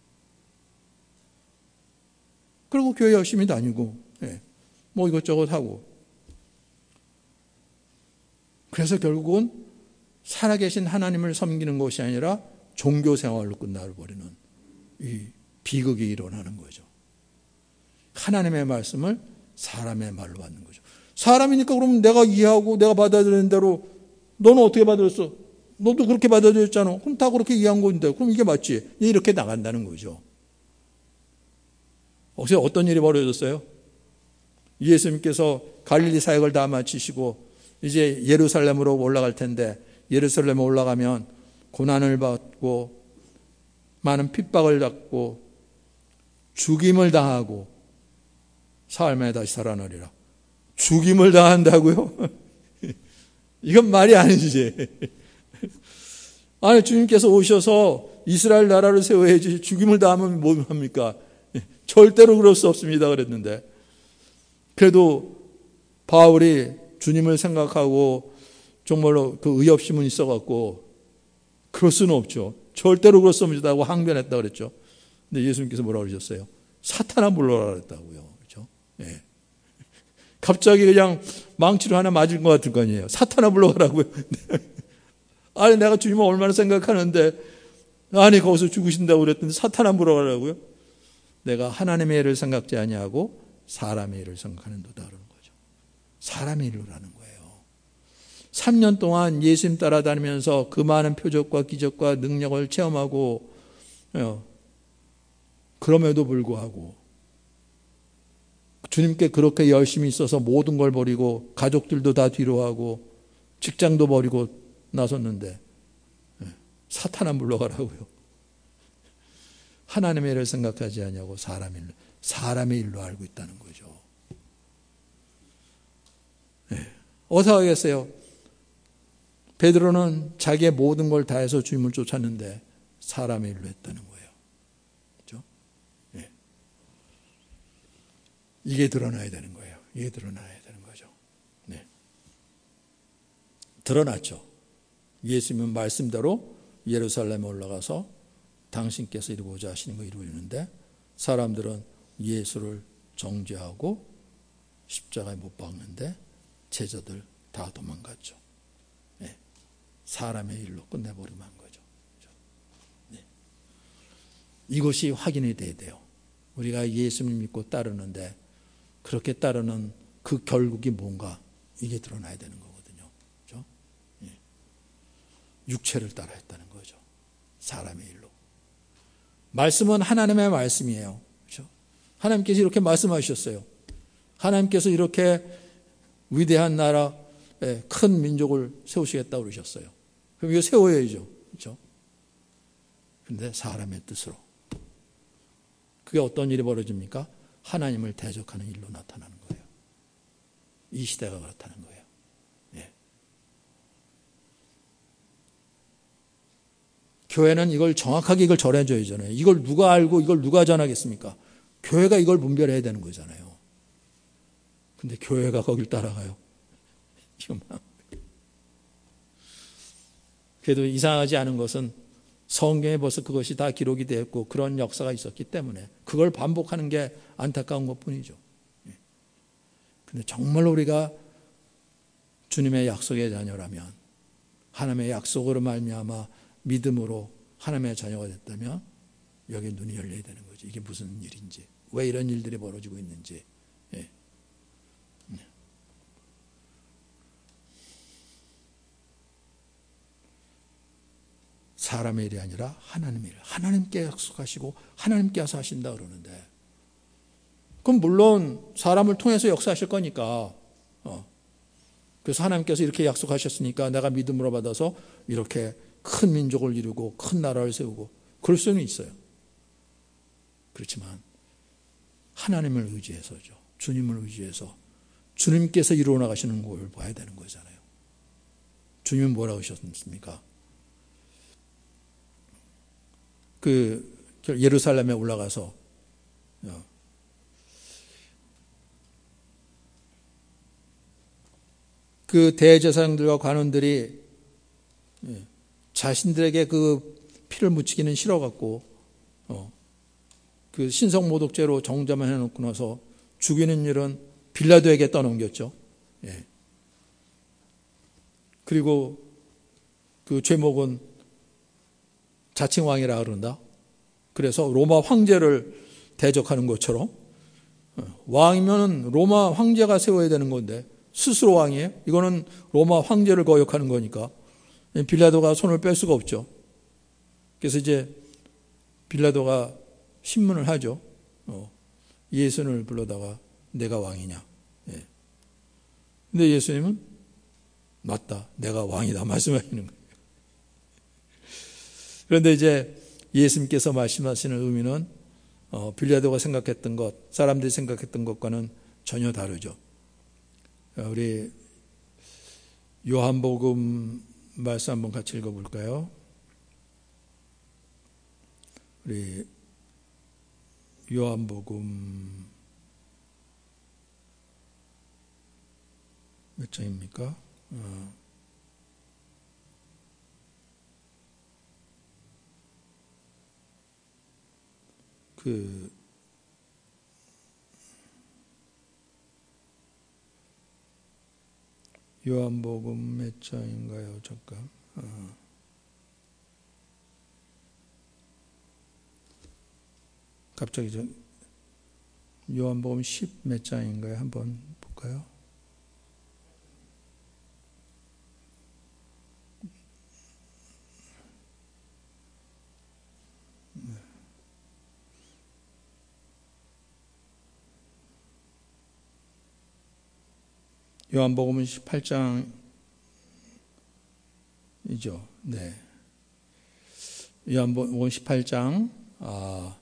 Speaker 1: 그리고 교회 열심히 다니고 예, 뭐 이것저것 하고 그래서 결국은 살아계신 하나님을 섬기는 것이 아니라 종교 생활로 끝나버리는 이 비극이 일어나는 거죠. 하나님의 말씀을 사람의 말로 받는 거죠. 사람이니까 그러면 내가 이해하고 내가 받아들이는 대로 너는 어떻게 받아들였어? 너도 그렇게 받아들였잖아. 그럼 다 그렇게 이해한 건데 그럼 이게 맞지? 이렇게 나간다는 거죠. 혹시 어떤 일이 벌어졌어요? 예수님께서 갈릴리 사역을 다 마치시고 이제 예루살렘으로 올라갈 텐데 예루살렘에 올라가면 고난을 받고 많은 핍박을 받고 죽임을 당하고 사흘 만에 다시 살아나리라. 죽임을 당한다고요? 이건 말이 아니지. 아니 주님께서 오셔서 이스라엘 나라를 세워야지 죽임을 당하면 뭐 합니까? 절대로 그럴 수 없습니다 그랬는데 그래도 바울이 주님을 생각하고 정말로 그 의협심은 있어갖고 그럴 수는 없죠. 절대로 그럴 수 없다고 항변했다 그랬죠. 근데 예수님께서 뭐라고 그러셨어요? 사탄아 물러라 그랬다고요. 그렇죠? 예. 갑자기 그냥 망치로 하나 맞을 것 같을 거 아니에요. 사탄아 물러가라고요. 아니 내가 주님을 얼마나 생각하는데 아니 거기서 죽으신다고 그랬더니 사탄아 물러가라고요. 내가 하나님의 일을 생각지 아니하고 사람의 일을 생각하는도다 그러는 거죠. 사람의 일을 하는 거예요. 삼 년 동안 예수님 따라다니면서 그 많은 표적과 기적과 능력을 체험하고 그럼에도 불구하고 주님께 그렇게 열심히 있어서 모든 걸 버리고 가족들도 다 뒤로하고 직장도 버리고 나섰는데 사탄아 물러가라고요. 하나님의 일을 생각하지 않냐고 사람의 일로, 사람의 일로 알고 있다는 거죠. 네. 어서 하겠어요. 베드로는 자기의 모든 걸 다해서 주님을 쫓았는데 사람의 일로 했다는 거예요. 그렇죠? 네. 이게 드러나야 되는 거예요. 이게 드러나야 되는 거죠. 네. 드러났죠. 예수님은 말씀대로 예루살렘에 올라가서 당신께서 이루고자 하시는 거 이루는데 사람들은 예수를 정죄하고 십자가에 못 박는데 제자들 다 도망갔죠. 네. 사람의 일로 끝내버리면 한 거죠. 네. 이것이 확인이 돼야 돼요. 우리가 예수님 믿고 따르는데 그렇게 따르는 그 결국이 뭔가 이게 드러나야 되는 거거든요. 그렇죠? 네. 육체를 따라 했다는 거죠. 사람의 일로. 말씀은 하나님의 말씀이에요. 그렇죠? 하나님께서 이렇게 말씀하셨어요. 하나님께서 이렇게 위대한 나라, 큰 민족을 세우시겠다고 그러셨어요. 그럼 이거 세워야죠. 그렇죠? 그런데 사람의 뜻으로. 그게 어떤 일이 벌어집니까? 하나님을 대적하는 일로 나타나는 거예요. 이 시대가 그렇다는 거예요. 예. 교회는 이걸 정확하게 이걸 전해줘야 하잖아요. 이걸 누가 알고 이걸 누가 전하겠습니까? 교회가 이걸 분별해야 되는 거잖아요. 근데 교회가 거길 따라가요. 그래도 이상하지 않은 것은 성경에 벌써 그것이 다 기록이 되었고 그런 역사가 있었기 때문에 그걸 반복하는 게 안타까운 것뿐이죠. 근데 정말 우리가 주님의 약속의 자녀라면 하나님의 약속으로 말미암아 믿음으로 하나님의 자녀가 됐다면 여기 눈이 열려야 되는 거죠. 이게 무슨 일인지, 왜 이런 일들이 벌어지고 있는지. 예. 사람의 일이 아니라 하나님의 일. 하나님께 약속하시고 하나님께서 하신다 그러는데, 그럼 물론 사람을 통해서 역사하실 거니까, 어. 그래서 하나님께서 이렇게 약속하셨으니까 내가 믿음으로 받아서 이렇게 큰 민족을 이루고 큰 나라를 세우고 그럴 수는 있어요. 그렇지만 하나님을 의지해서죠. 주님을 의지해서 주님께서 이루어 나가시는 걸 봐야 되는 거잖아요. 주님은 뭐라고 하셨습니까? 그 예루살렘에 올라가서 그 대제사장들과 관원들이 자신들에게 그 피를 묻히기는 싫어갖고 어, 그 신성모독죄로 정죄만 해놓고 나서 죽이는 일은 빌라도에게 떠넘겼죠. 예. 그리고 그 죄목은 자칭왕이라 그런다. 그래서 로마 황제를 대적하는 것처럼, 왕이면 로마 황제가 세워야 되는 건데 스스로 왕이에요? 이거는 로마 황제를 거역하는 거니까 빌라도가 손을 뺄 수가 없죠. 그래서 이제 빌라도가 신문을 하죠. 어, 예수를 불러다가 내가 왕이냐. 예. 근데 예수님은 맞다, 내가 왕이다 말씀하시는 거예요. 그런데 이제 예수님께서 말씀하시는 의미는 어, 빌라도가 생각했던 것, 사람들이 생각했던 것과는 전혀 다르죠. 우리 요한복음 말씀 한번 같이 읽어볼까요? 우리 요한복음 몇 장입니까? 어. 그 요한복음 몇 장인가요? 잠깐. 어. 갑자기 저 요한복음 십 몇 장인가요? 한번 볼까요? 요한복음은 십팔 장이죠. 네. 요한복음 십팔 장 아,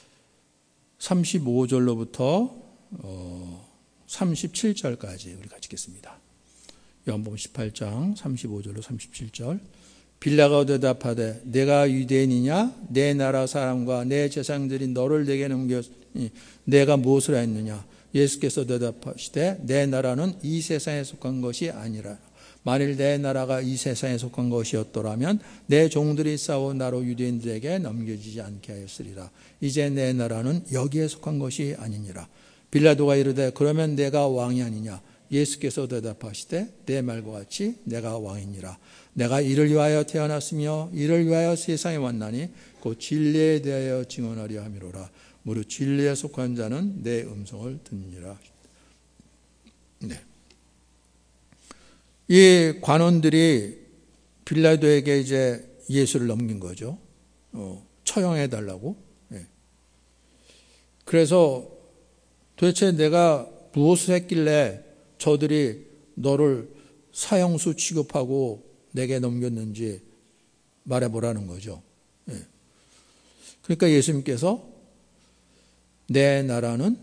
Speaker 1: 삼십오 절로부터 어, 삼십칠 절까지 우리 같이 읽겠습니다. 요한복음 십팔 장 삼십오 절로 삼십칠 절. 빌라가 대답하되 내가 유대인이냐? 내 나라 사람과 내 제사장들이 너를 내게 넘겼으니 내가 무엇을 했느냐? 예수께서 대답하시되 내 나라는 이 세상에 속한 것이 아니라 만일 내 나라가 이 세상에 속한 것이었더라면 내 종들이 싸워 나로 유대인들에게 넘겨지지 않게 하였으리라. 이제 내 나라는 여기에 속한 것이 아니니라. 빌라도가 이르되 그러면 내가 왕이 아니냐? 예수께서 대답하시되 내 말과 같이 내가 왕이니라. 내가 이를 위하여 태어났으며 이를 위하여 세상에 왔나니 곧 진리에 대하여 증언하려 함이로라. 무릇 진리에 속한 자는 내 음성을 듣느니라. 네. 이 관원들이 빌라도에게 이제 예수를 넘긴 거죠. 어, 처형해 달라고. 네. 그래서 도대체 내가 무엇을 했길래 저들이 너를 사형수 취급하고 내게 넘겼는지 말해보라는 거죠. 네. 그러니까 예수님께서 내 나라는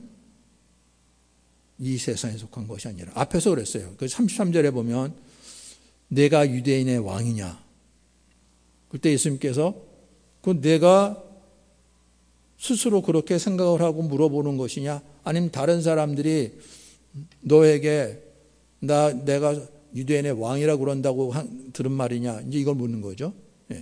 Speaker 1: 이 세상에 속한 것이 아니라 앞에서 그랬어요. 그 삼십삼 절에 보면 내가 유대인의 왕이냐? 그때 예수님께서 그 내가 스스로 그렇게 생각을 하고 물어보는 것이냐? 아니면 다른 사람들이 너에게 나 내가 유대인의 왕이라고 그런다고 한, 들은 말이냐? 이제 이걸 묻는 거죠. 예.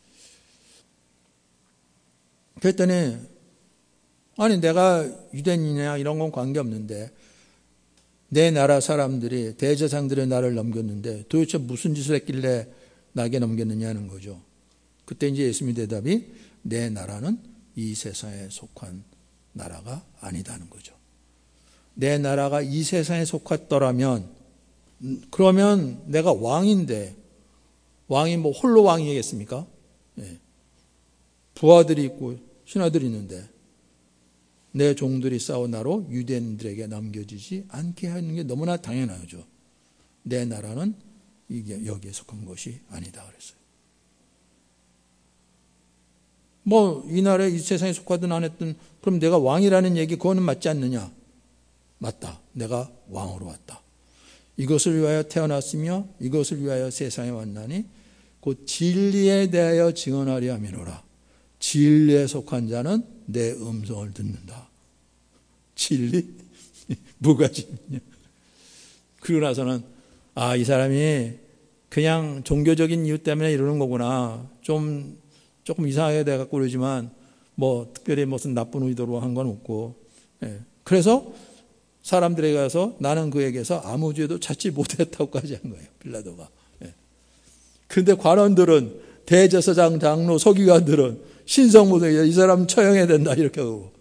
Speaker 1: 그랬더니 아니 내가 유대인이냐 이런 건 관계없는데 내 나라 사람들이 대제사장들의 나를 넘겼는데 도대체 무슨 짓을 했길래 나에게 넘겼느냐는 거죠. 그때 이제 예수님의 대답이 내 나라는 이 세상에 속한 나라가 아니다는 거죠. 내 나라가 이 세상에 속했더라면 그러면 내가 왕인데 왕이 뭐 홀로 왕이겠습니까? 예. 부하들이 있고 신하들이 있는데 내 종들이 싸워 나로 유대인들에게 남겨지지 않게 하는 게 너무나 당연하죠. 내 나라는 이게 여기에 속한 것이 아니다 그랬어요. 뭐 이 나라에 이 세상에 속하든 안 했든 그럼 내가 왕이라는 얘기 그거는 맞지 않느냐? 맞다. 내가 왕으로 왔다. 이것을 위하여 태어났으며 이것을 위하여 세상에 왔나니 곧 진리에 대하여 증언하려 함이로라. 진리에 속한 자는 내 음성을 듣는다. 진리? 뭐가 진리냐? 그러고 나서는 아, 이 사람이 그냥 종교적인 이유 때문에 이러는 거구나. 좀 조금 이상하게 돼갖고 그러지만 뭐 특별히 무슨 나쁜 의도로 한 건 없고. 예. 그래서 사람들에게 가서 나는 그에게서 아무 죄도 찾지 못했다고까지 한 거예요. 빌라도가. 예. 그런데 관원들은 대제사장, 장로, 서기관들은 신성모독이야. 이 사람 처형해야 된다 이렇게 하고.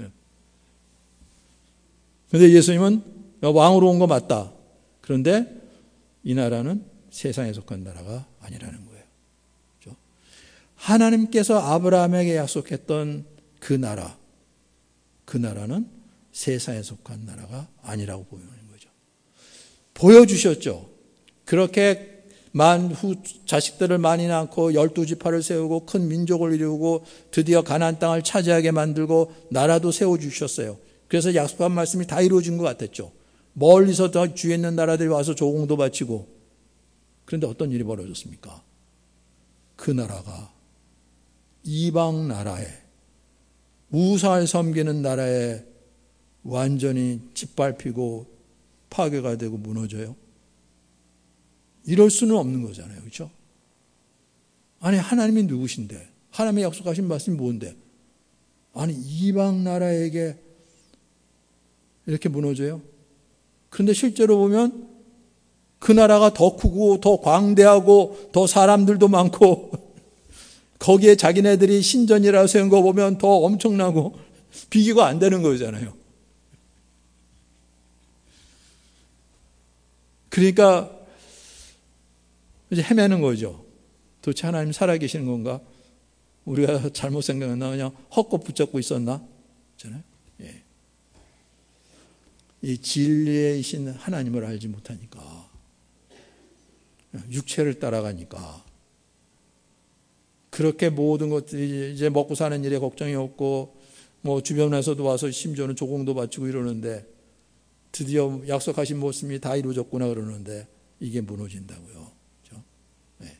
Speaker 1: 그런데 예. 예수님은 왕으로 온 거 맞다. 그런데 이 나라는 세상에 속한 나라가 아니라는 거예요. 그렇죠? 하나님께서 아브라함에게 약속했던 그 나라, 그 나라는 세상에 속한 나라가 아니라고 보이는 거죠. 보여주셨죠. 그렇게 만후 자식들을 많이 낳고 열두 지파를 세우고 큰 민족을 이루고 드디어 가나안 땅을 차지하게 만들고 나라도 세워주셨어요. 그래서 약속한 말씀이 다 이루어진 것 같았죠. 멀리서 더 주위에 있는 나라들이 와서 조공도 바치고. 그런데 어떤 일이 벌어졌습니까? 그 나라가 이방 나라에, 우상을 섬기는 나라에 완전히 짓밟히고 파괴가 되고 무너져요. 이럴 수는 없는 거잖아요. 그렇죠? 아니 하나님이 누구신데? 하나님의 약속하신 말씀이 뭔데? 아니 이방 나라에게 이렇게 무너져요? 그런데 실제로 보면 그 나라가 더 크고 더 광대하고 더 사람들도 많고 거기에 자기네들이 신전이라 세운 거 보면 더 엄청나고 비교가 안 되는 거잖아요. 그러니까 이제 헤매는 거죠. 도대체 하나님 살아계시는 건가? 우리가 잘못 생각했나? 그냥 헛것 붙잡고 있었나? 있잖아요. 예. 이 진리이신 하나님을 알지 못하니까, 육체를 따라가니까, 그렇게 모든 것들이 이제 먹고 사는 일에 걱정이 없고, 뭐 주변에서도 와서 심지어는 조공도 바치고 이러는데, 드디어 약속하신 모습이 다 이루어졌구나 그러는데, 이게 무너진다고요. 그렇죠? 네.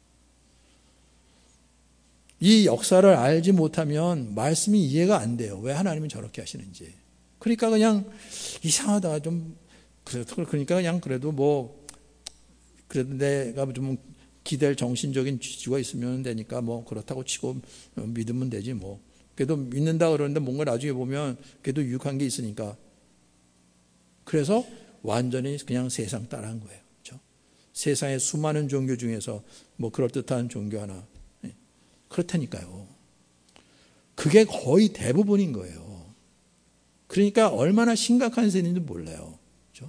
Speaker 1: 이 역사를 알지 못하면 말씀이 이해가 안 돼요. 왜 하나님은 저렇게 하시는지. 그러니까 그냥 이상하다. 좀, 그러니까 그냥 그래도 뭐, 그래도 내가 좀 기댈 정신적인 지주가 있으면 되니까 뭐 그렇다고 치고 믿으면 되지 뭐. 그래도 믿는다 그러는데 뭔가 나중에 보면 그래도 유익한 게 있으니까. 그래서 완전히 그냥 세상 따라한 거예요. 그렇죠? 세상의 수많은 종교 중에서 뭐 그럴듯한 종교 하나. 그렇다니까요. 그게 거의 대부분인 거예요. 그러니까 얼마나 심각한 세인지 몰라요. 그렇죠?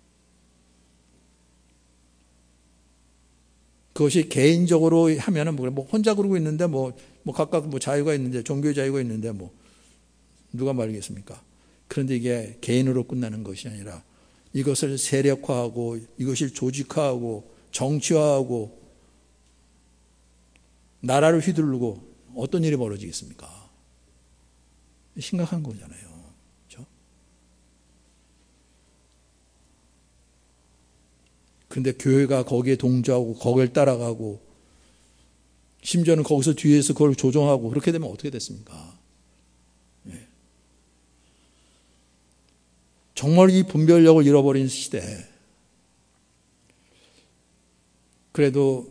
Speaker 1: 그것이 개인적으로 하면은 뭐 혼자 그러고 있는데 뭐, 뭐 각각 뭐 자유가 있는데 종교 자유가 있는데 뭐 누가 말겠습니까? 그런데 이게 개인으로 끝나는 것이 아니라 이것을 세력화하고 이것을 조직화하고 정치화하고 나라를 휘두르고 어떤 일이 벌어지겠습니까? 심각한 거잖아요. 그렇죠? 그런데 교회가 거기에 동조하고 거기를 따라가고 심지어는 거기서 뒤에서 그걸 조종하고 그렇게 되면 어떻게 됐습니까? 네. 정말 이 분별력을 잃어버린 시대. 그래도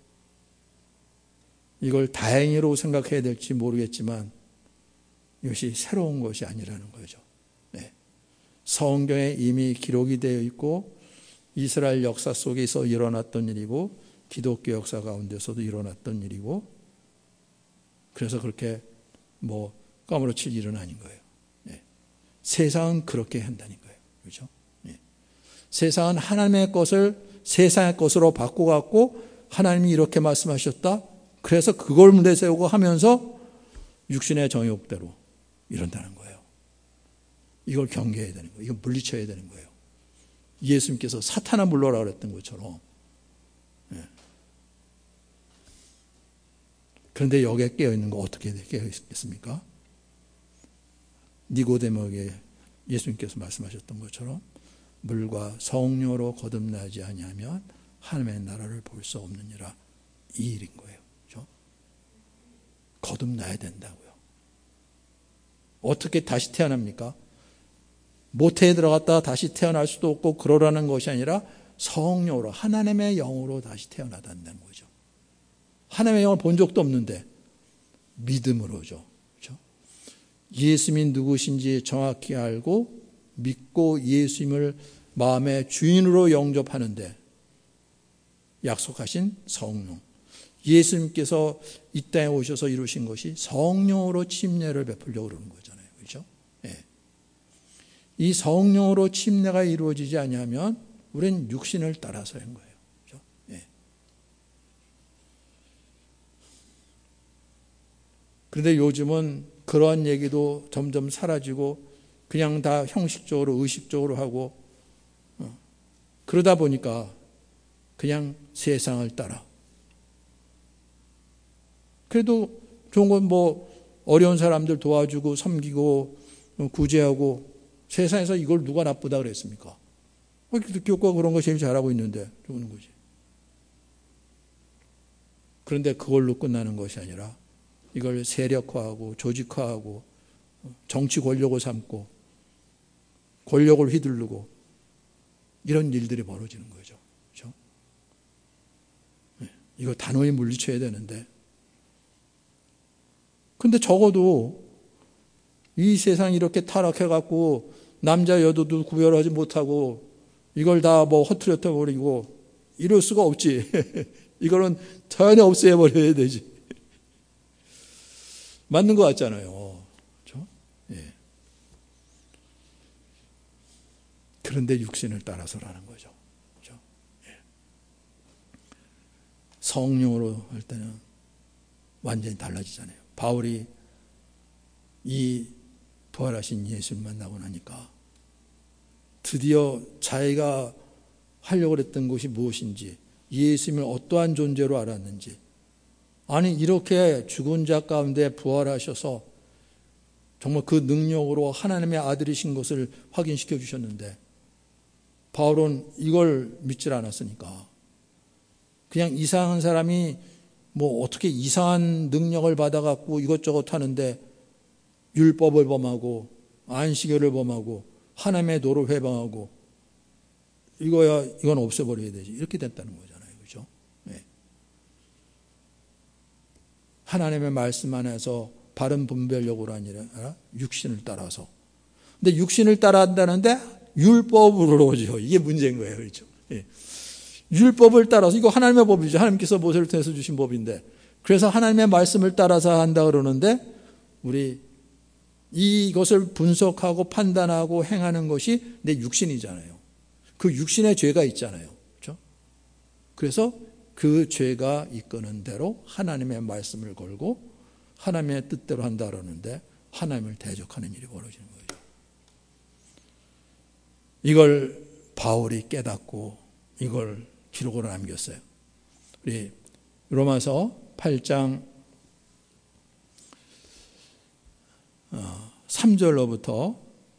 Speaker 1: 이걸 다행으로 생각해야 될지 모르겠지만 이것이 새로운 것이 아니라는 거죠. 네. 성경에 이미 기록이 되어 있고 이스라엘 역사 속에서 일어났던 일이고 기독교 역사 가운데서도 일어났던 일이고, 그래서 그렇게 뭐 까무러칠 일은 아닌 거예요. 예. 세상은 그렇게 한다는 거예요. 그렇죠? 예. 세상은 하나님의 것을 세상의 것으로 바꿔갖고 하나님이 이렇게 말씀하셨다. 그래서 그걸 문제 세우고 하면서 육신의 정욕대로 이런다는 거예요. 이걸 경계해야 되는 거예요. 이걸 물리쳐야 되는 거예요. 예수님께서 사탄아 물러라 그랬던 것처럼. 예. 그런데 여기에 깨어있는 거 어떻게 깨어있겠습니까? 니고데모에게 예수님께서 말씀하셨던 것처럼 물과 성령으로 거듭나지 아니하면 하나님의 나라를 볼 수 없느니라, 이 일인 거예요. 그렇죠? 거듭나야 된다고요. 어떻게 다시 태어납니까? 모태에 들어갔다가 다시 태어날 수도 없고 그러라는 것이 아니라 성령으로, 하나님의 영으로 다시 태어나다는 거죠. 하나님의 영을 본 적도 없는데 믿음으로죠. 그렇죠? 예수님이 누구신지 정확히 알고 믿고 예수님을 마음의 주인으로 영접하는데 약속하신 성령, 예수님께서 이 땅에 오셔서 이루신 것이 성령으로 침례를 베풀려고 그러는 거잖아요. 그렇죠? 예. 이 성령으로 침례가 이루어지지 아니하면 우리는 육신을 따라서 한 거예요. 그렇죠? 예. 그런데 요즘은 그러한 얘기도 점점 사라지고 그냥 다 형식적으로 의식적으로 하고, 어. 그러다 보니까 그냥 세상을 따라. 그래도 좋은 건 뭐 어려운 사람들 도와주고 섬기고 구제하고, 세상에서 이걸 누가 나쁘다 그랬습니까? 기독교가 그런 거 제일 잘하고 있는데 좋은 거지. 그런데 그걸로 끝나는 것이 아니라 이걸 세력화하고 조직화하고 정치 권력을 삼고 권력을 휘두르고 이런 일들이 벌어지는 거죠. 그렇죠? 이거 단호히 물리쳐야 되는데, 근데 적어도 이 세상이 이렇게 타락해갖고 남자 여자도 구별하지 못하고 이걸 다 뭐 허투루터 버리고 이럴 수가 없지. 이거는 전혀 없애버려야 되지. 맞는 것 같잖아요. 그렇죠? 예. 그런데 육신을 따라서라는 거죠. 그렇죠? 예. 성령으로 할 때는 완전히 달라지잖아요. 바울이 이 부활하신 예수를 만나고 나니까 드디어 자기가 하려고 했던 것이 무엇인지, 예수님을 어떠한 존재로 알았는지, 아니 이렇게 죽은 자 가운데 부활하셔서 정말 그 능력으로 하나님의 아들이신 것을 확인시켜 주셨는데 바울은 이걸 믿질 않았으니까 그냥 이상한 사람이 뭐 어떻게 이상한 능력을 받아갖고 이것저것 하는데 율법을 범하고 안식일을 범하고 하나님의 도를 회방하고 이거야, 이건 없애버려야 되지. 이렇게 됐다는 거잖아요. 그죠? 네. 하나님의 말씀 안에서 바른 분별력으로 아니라 육신을 따라서. 근데 육신을 따라 한다는데 율법으로죠. 이게 문제인 거예요. 그렇죠? 네. 율법을 따라서, 이거 하나님의 법이죠. 하나님께서 모세를 통해서 주신 법인데. 그래서 하나님의 말씀을 따라서 한다 그러는데 우리 이것을 분석하고 판단하고 행하는 것이 내 육신이잖아요. 그 육신의 죄가 있잖아요. 그렇죠? 그래서 그 죄가 이끄는 대로 하나님의 말씀을 걸고 하나님의 뜻대로 한다 그러는데 하나님을 대적하는 일이 벌어지는 거죠. 이걸 바울이 깨닫고 이걸 기록으로 남겼어요. 우리 로마서 팔 장 삼 절로부터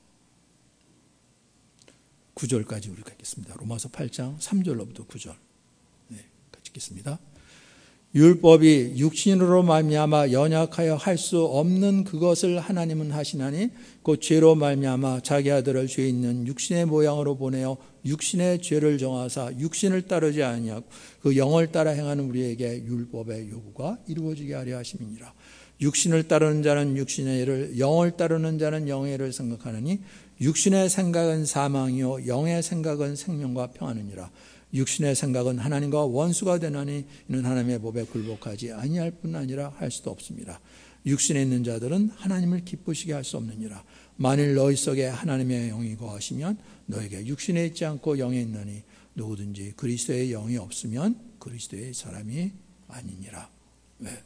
Speaker 1: 구 절까지 우리가 읽겠습니다. 로마서 팔 장 삼 절로부터 구 절. 네, 같이 읽겠습니다. 율법이 육신으로 말미암아 연약하여 할 수 없는 그것을 하나님은 하시나니 곧 죄로 말미암아 자기 아들을 죄 있는 육신의 모양으로 보내어 육신의 죄를 정하사 육신을 따르지 아니하고 그 영을 따라 행하는 우리에게 율법의 요구가 이루어지게 하려 하심이니라. 육신을 따르는 자는 육신의 일을, 영을 따르는 자는 영의 일을 생각하느니 육신의 생각은 사망이요 영의 생각은 생명과 평안이니라. 육신의 생각은 하나님과 원수가 되나니 이는 하나님의 법에 굴복하지 아니할 뿐 아니라 할 수도 없습니다. 육신에 있는 자들은 하나님을 기쁘시게 할 수 없느니라. 만일 너희 속에 하나님의 영이 거하시면 너에게 육신에 있지 않고 영에 있느니 누구든지 그리스도의 영이 없으면 그리스도의 사람이 아니니라. 왜?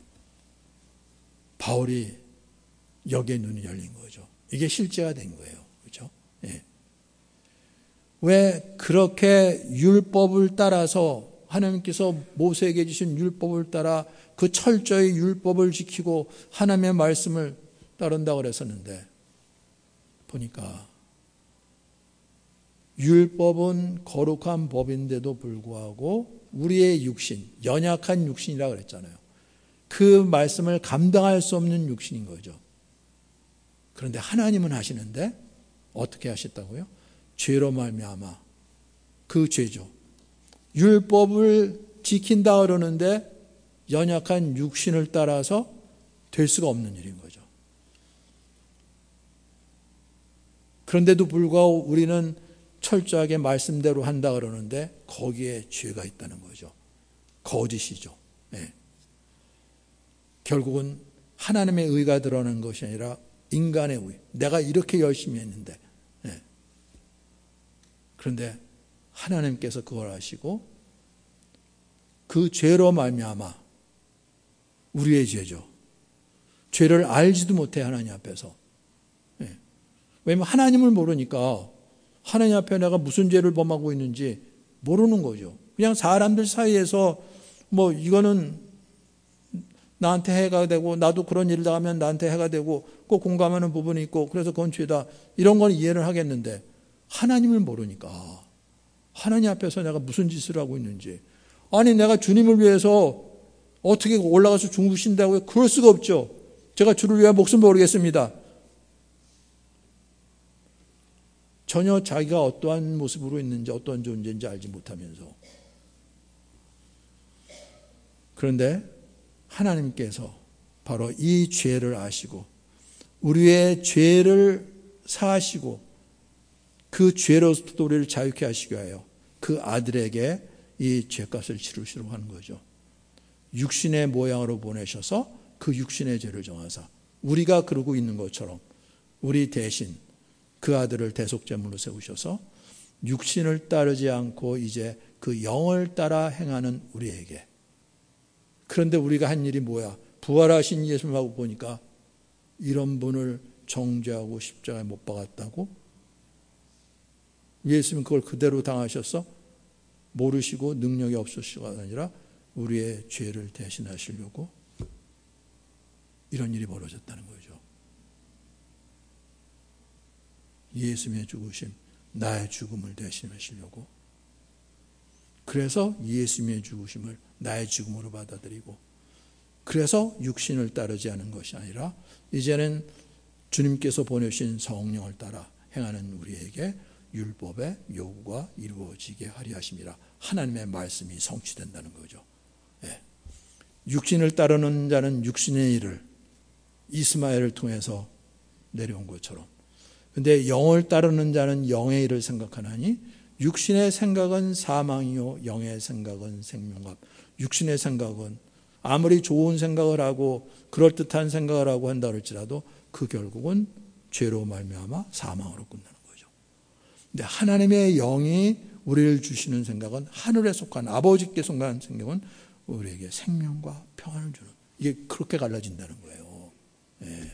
Speaker 1: 바울이 여기에 눈이 열린 거죠. 이게 실제가 된 거예요. 그렇죠? 예. 왜 그렇게 율법을 따라서 하나님께서 모세에게 주신 율법을 따라 그 철저히 율법을 지키고 하나님의 말씀을 따른다고 그랬었는데 보니까 율법은 거룩한 법인데도 불구하고 우리의 육신, 연약한 육신이라고 그랬잖아요. 그 말씀을 감당할 수 없는 육신인 거죠. 그런데 하나님은 하시는데 어떻게 하셨다고요? 죄로 말미암아 그 죄죠. 율법을 지킨다 그러는데 연약한 육신을 따라서 될 수가 없는 일인 거죠. 그런데도 불구하고 우리는 철저하게 말씀대로 한다 그러는데 거기에 죄가 있다는 거죠. 거짓이죠. 네. 결국은 하나님의 의가 드러나는 것이 아니라 인간의 의. 내가 이렇게 열심히 했는데 네. 그런데 하나님께서 그걸 아시고 그 죄로 말미암아 우리의 죄죠. 죄를 알지도 못해 하나님 앞에서. 네. 왜냐하면 하나님을 모르니까 하나님 앞에 내가 무슨 죄를 범하고 있는지 모르는 거죠. 그냥 사람들 사이에서 뭐 이거는 나한테 해가 되고 나도 그런 일을 당하면 나한테 해가 되고 꼭 공감하는 부분이 있고 그래서 그건 죄다. 이런 건 이해를 하겠는데 하나님을 모르니까 하나님 앞에서 내가 무슨 짓을 하고 있는지 아니 내가 주님을 위해서 어떻게 올라가서 죽으신다고요? 그럴 수가 없죠. 제가 주를 위해 목숨 버리겠습니다. 전혀 자기가 어떠한 모습으로 있는지 어떠한 존재인지 알지 못하면서 그런데 하나님께서 바로 이 죄를 아시고 우리의 죄를 사하시고 그 죄로부터 우리를 자유케 하시기 위하여 그 아들에게 이 죄값을 치르시려고 하는 거죠. 육신의 모양으로 보내셔서 그 육신의 죄를 정하사 우리가 그러고 있는 것처럼 우리 대신 그 아들을 대속제물로 세우셔서 육신을 따르지 않고 이제 그 영을 따라 행하는 우리에게. 그런데 우리가 한 일이 뭐야? 부활하신 예수님하고 보니까 이런 분을 정죄하고 십자가에 못 박았다고? 예수님은 그걸 그대로 당하셔서 모르시고 능력이 없으시가 아니라 우리의 죄를 대신하시려고 이런 일이 벌어졌다는 거죠. 예수님의 죽으심, 나의 죽음을 대신하시려고. 그래서 예수님의 죽으심을 나의 죽음으로 받아들이고 그래서 육신을 따르지 않은 것이 아니라 이제는 주님께서 보내신 성령을 따라 행하는 우리에게 율법의 요구가 이루어지게 하리 하심이라. 하나님의 말씀이 성취된다는 거죠. 예. 육신을 따르는 자는 육신의 일을 이스마엘을 통해서 내려온 것처럼 그런데 영을 따르는 자는 영의 일을 생각하나니 육신의 생각은 사망이요 영의 생각은 생명과. 육신의 생각은 아무리 좋은 생각을 하고 그럴듯한 생각을 하고 한다 할지라도 그 결국은 죄로 말미암아 사망으로 끝나는 거죠. 근데 하나님의 영이 우리를 주시는 생각은 하늘에 속한 아버지께 속한 생각은 우리에게 생명과 평안을 주는. 이게 그렇게 갈라진다는 거예요. 예.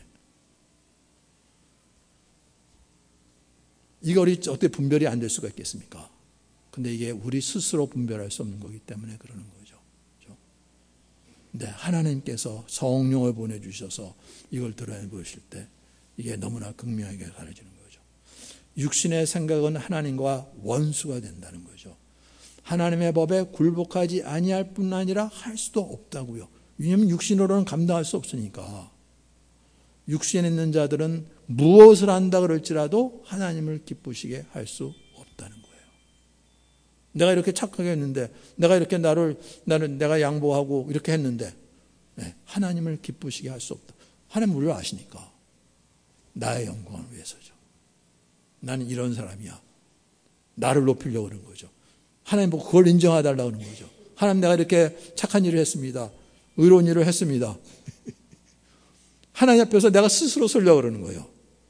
Speaker 1: 이걸 어떻게 분별이 안 될 수가 있겠습니까? 근데 이게 우리 스스로 분별할 수 없는 거기 때문에 그러는 거죠. 그렇죠? 근데 하나님께서 성령을 보내주셔서 이걸 드러내 보실 때 이게 너무나 극명하게 가려지는 거죠. 육신의 생각은 하나님과 원수가 된다는 거죠. 하나님의 법에 굴복하지 아니할 뿐 아니라 할 수도 없다고요. 왜냐하면 육신으로는 감당할 수 없으니까. 육신에 있는 자들은 무엇을 한다 그럴지라도 하나님을 기쁘시게 할 수 없다는 거예요. 내가 이렇게 착하게 했는데, 내가 이렇게 나를, 나는 내가 양보하고 이렇게 했는데, 네, 하나님을 기쁘시게 할 수 없다. 하나님 우리를 아시니까. 나의 영광을 위해서죠. 나는 이런 사람이야. 나를 높이려고 그런 거죠. 하나님 보고 그걸 인정해달라고 하는 거죠. 하나님, 내가 이렇게 착한 일을 했습니다. 의로운 일을 했습니다. 하나님 앞에서 내가 스스로 서려고 그러는 거예요.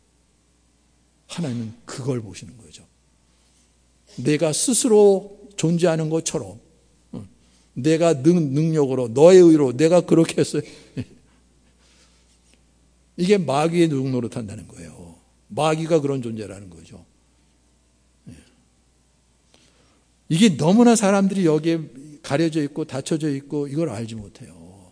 Speaker 1: 하나님은 그걸 보시는 거죠. 내가 스스로 존재하는 것처럼, 내가 능, 능력으로, 너의 의로 내가 그렇게 했어요. 이게 마귀의 노릇한다는 거예요. 마귀가 그런 존재라는 거죠. 이게 너무나 사람들이 여기에 가려져 있고 닫혀져 있고 이걸 알지 못해요.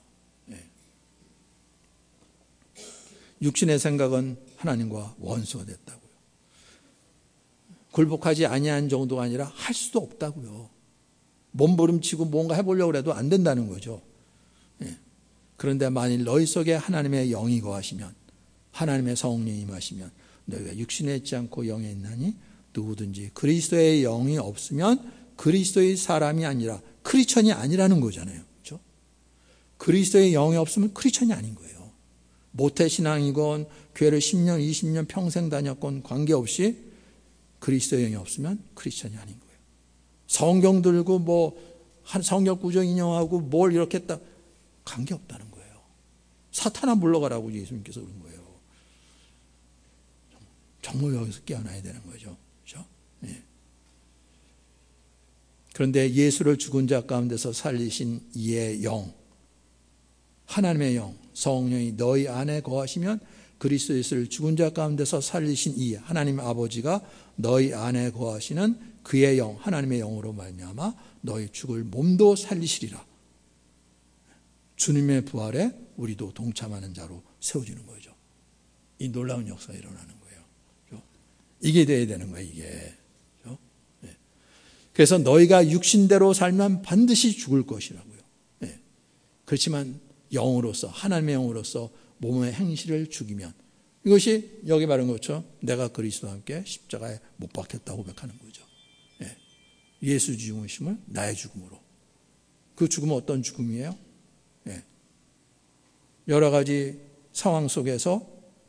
Speaker 1: 육신의 생각은 하나님과 원수가 됐다고요. 굴복하지 아니한 정도가 아니라 할 수도 없다고요. 몸부림치고 뭔가 해보려고 해도 안 된다는 거죠. 그런데 만일 너희 속에 하나님의 영이 거하시면, 하나님의 성령이 임하시면 너희가 육신에 있지 않고 영에 있나니 누구든지 그리스도의 영이 없으면 그리스도의 사람이 아니라 크리스천이 아니라는 거잖아요. 그렇죠? 그리스도의 영이 없으면 크리스천이 아닌 거예요. 모태신앙이건 교회를 십 년, 이십 년 평생 다녔건 관계없이 그리스도의 영이 없으면 크리스천이 아닌 거예요. 성경 들고 뭐 한 성경 구절 인용하고 뭘 이렇게 했다, 관계없다는 거예요. 사탄아 물러가라고 예수님께서 그런 거예요. 정말 여기서 깨어나야 되는 거죠. 그렇죠? 예. 그런데 예수를 죽은 자 가운데서 살리신 이의 영, 하나님의 영, 성령이 너희 안에 거하시면 그리스도 예수를 죽은 자 가운데서 살리신 이 하나님 아버지가 너희 안에 거하시는 그의 영, 하나님의 영으로 말미암아 너희 죽을 몸도 살리시리라. 주님의 부활에 우리도 동참하는 자로 세워지는 거죠. 이 놀라운 역사가 일어나는 거예요. 그렇죠? 이게 돼야 되는 거예요. 이게. 그렇죠? 네. 그래서 너희가 육신대로 살면 반드시 죽을 것이라고요. 네. 그렇지만 영으로서, 하나님의 영으로서 몸의 행실을 죽이면, 이것이 여기 말한 것처럼 내가 그리스도와 함께 십자가에 못 박혔다고 고백하는 거죠. 예. 예수 죽으심을 나의 죽음으로. 그 죽음은 어떤 죽음이에요? 예. 여러 가지 상황 속에서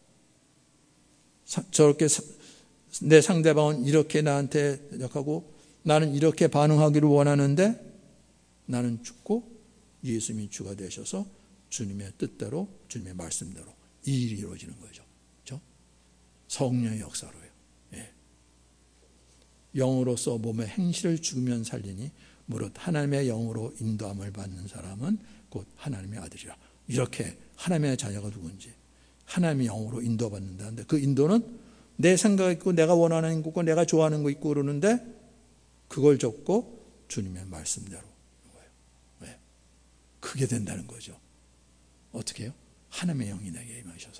Speaker 1: 저렇게 내 상대방은 이렇게 나한테 하고 나는 이렇게 반응하기를 원하는데 나는 죽고 예수님이 주가 되셔서 주님의 뜻대로, 주님의 말씀대로 이 일이 이루어지는 거죠. 그렇죠? 성령의 역사로요. 예. 영으로서 몸의 행실을 죽으면 살리니 무릇 하나님의 영으로 인도함을 받는 사람은 곧 하나님의 아들이라. 이렇게 하나님의 자녀가 누군지 하나님의 영으로 인도받는다는데, 그 인도는 내 생각 있고 내가 원하는 거 있고 내가 좋아하는 거 있고 그러는데 그걸 접고 주님의 말씀대로 거예요. 왜? 그게 된다는 거죠. 어떻게 해요? 하나님의 영이 내게 임하셔서.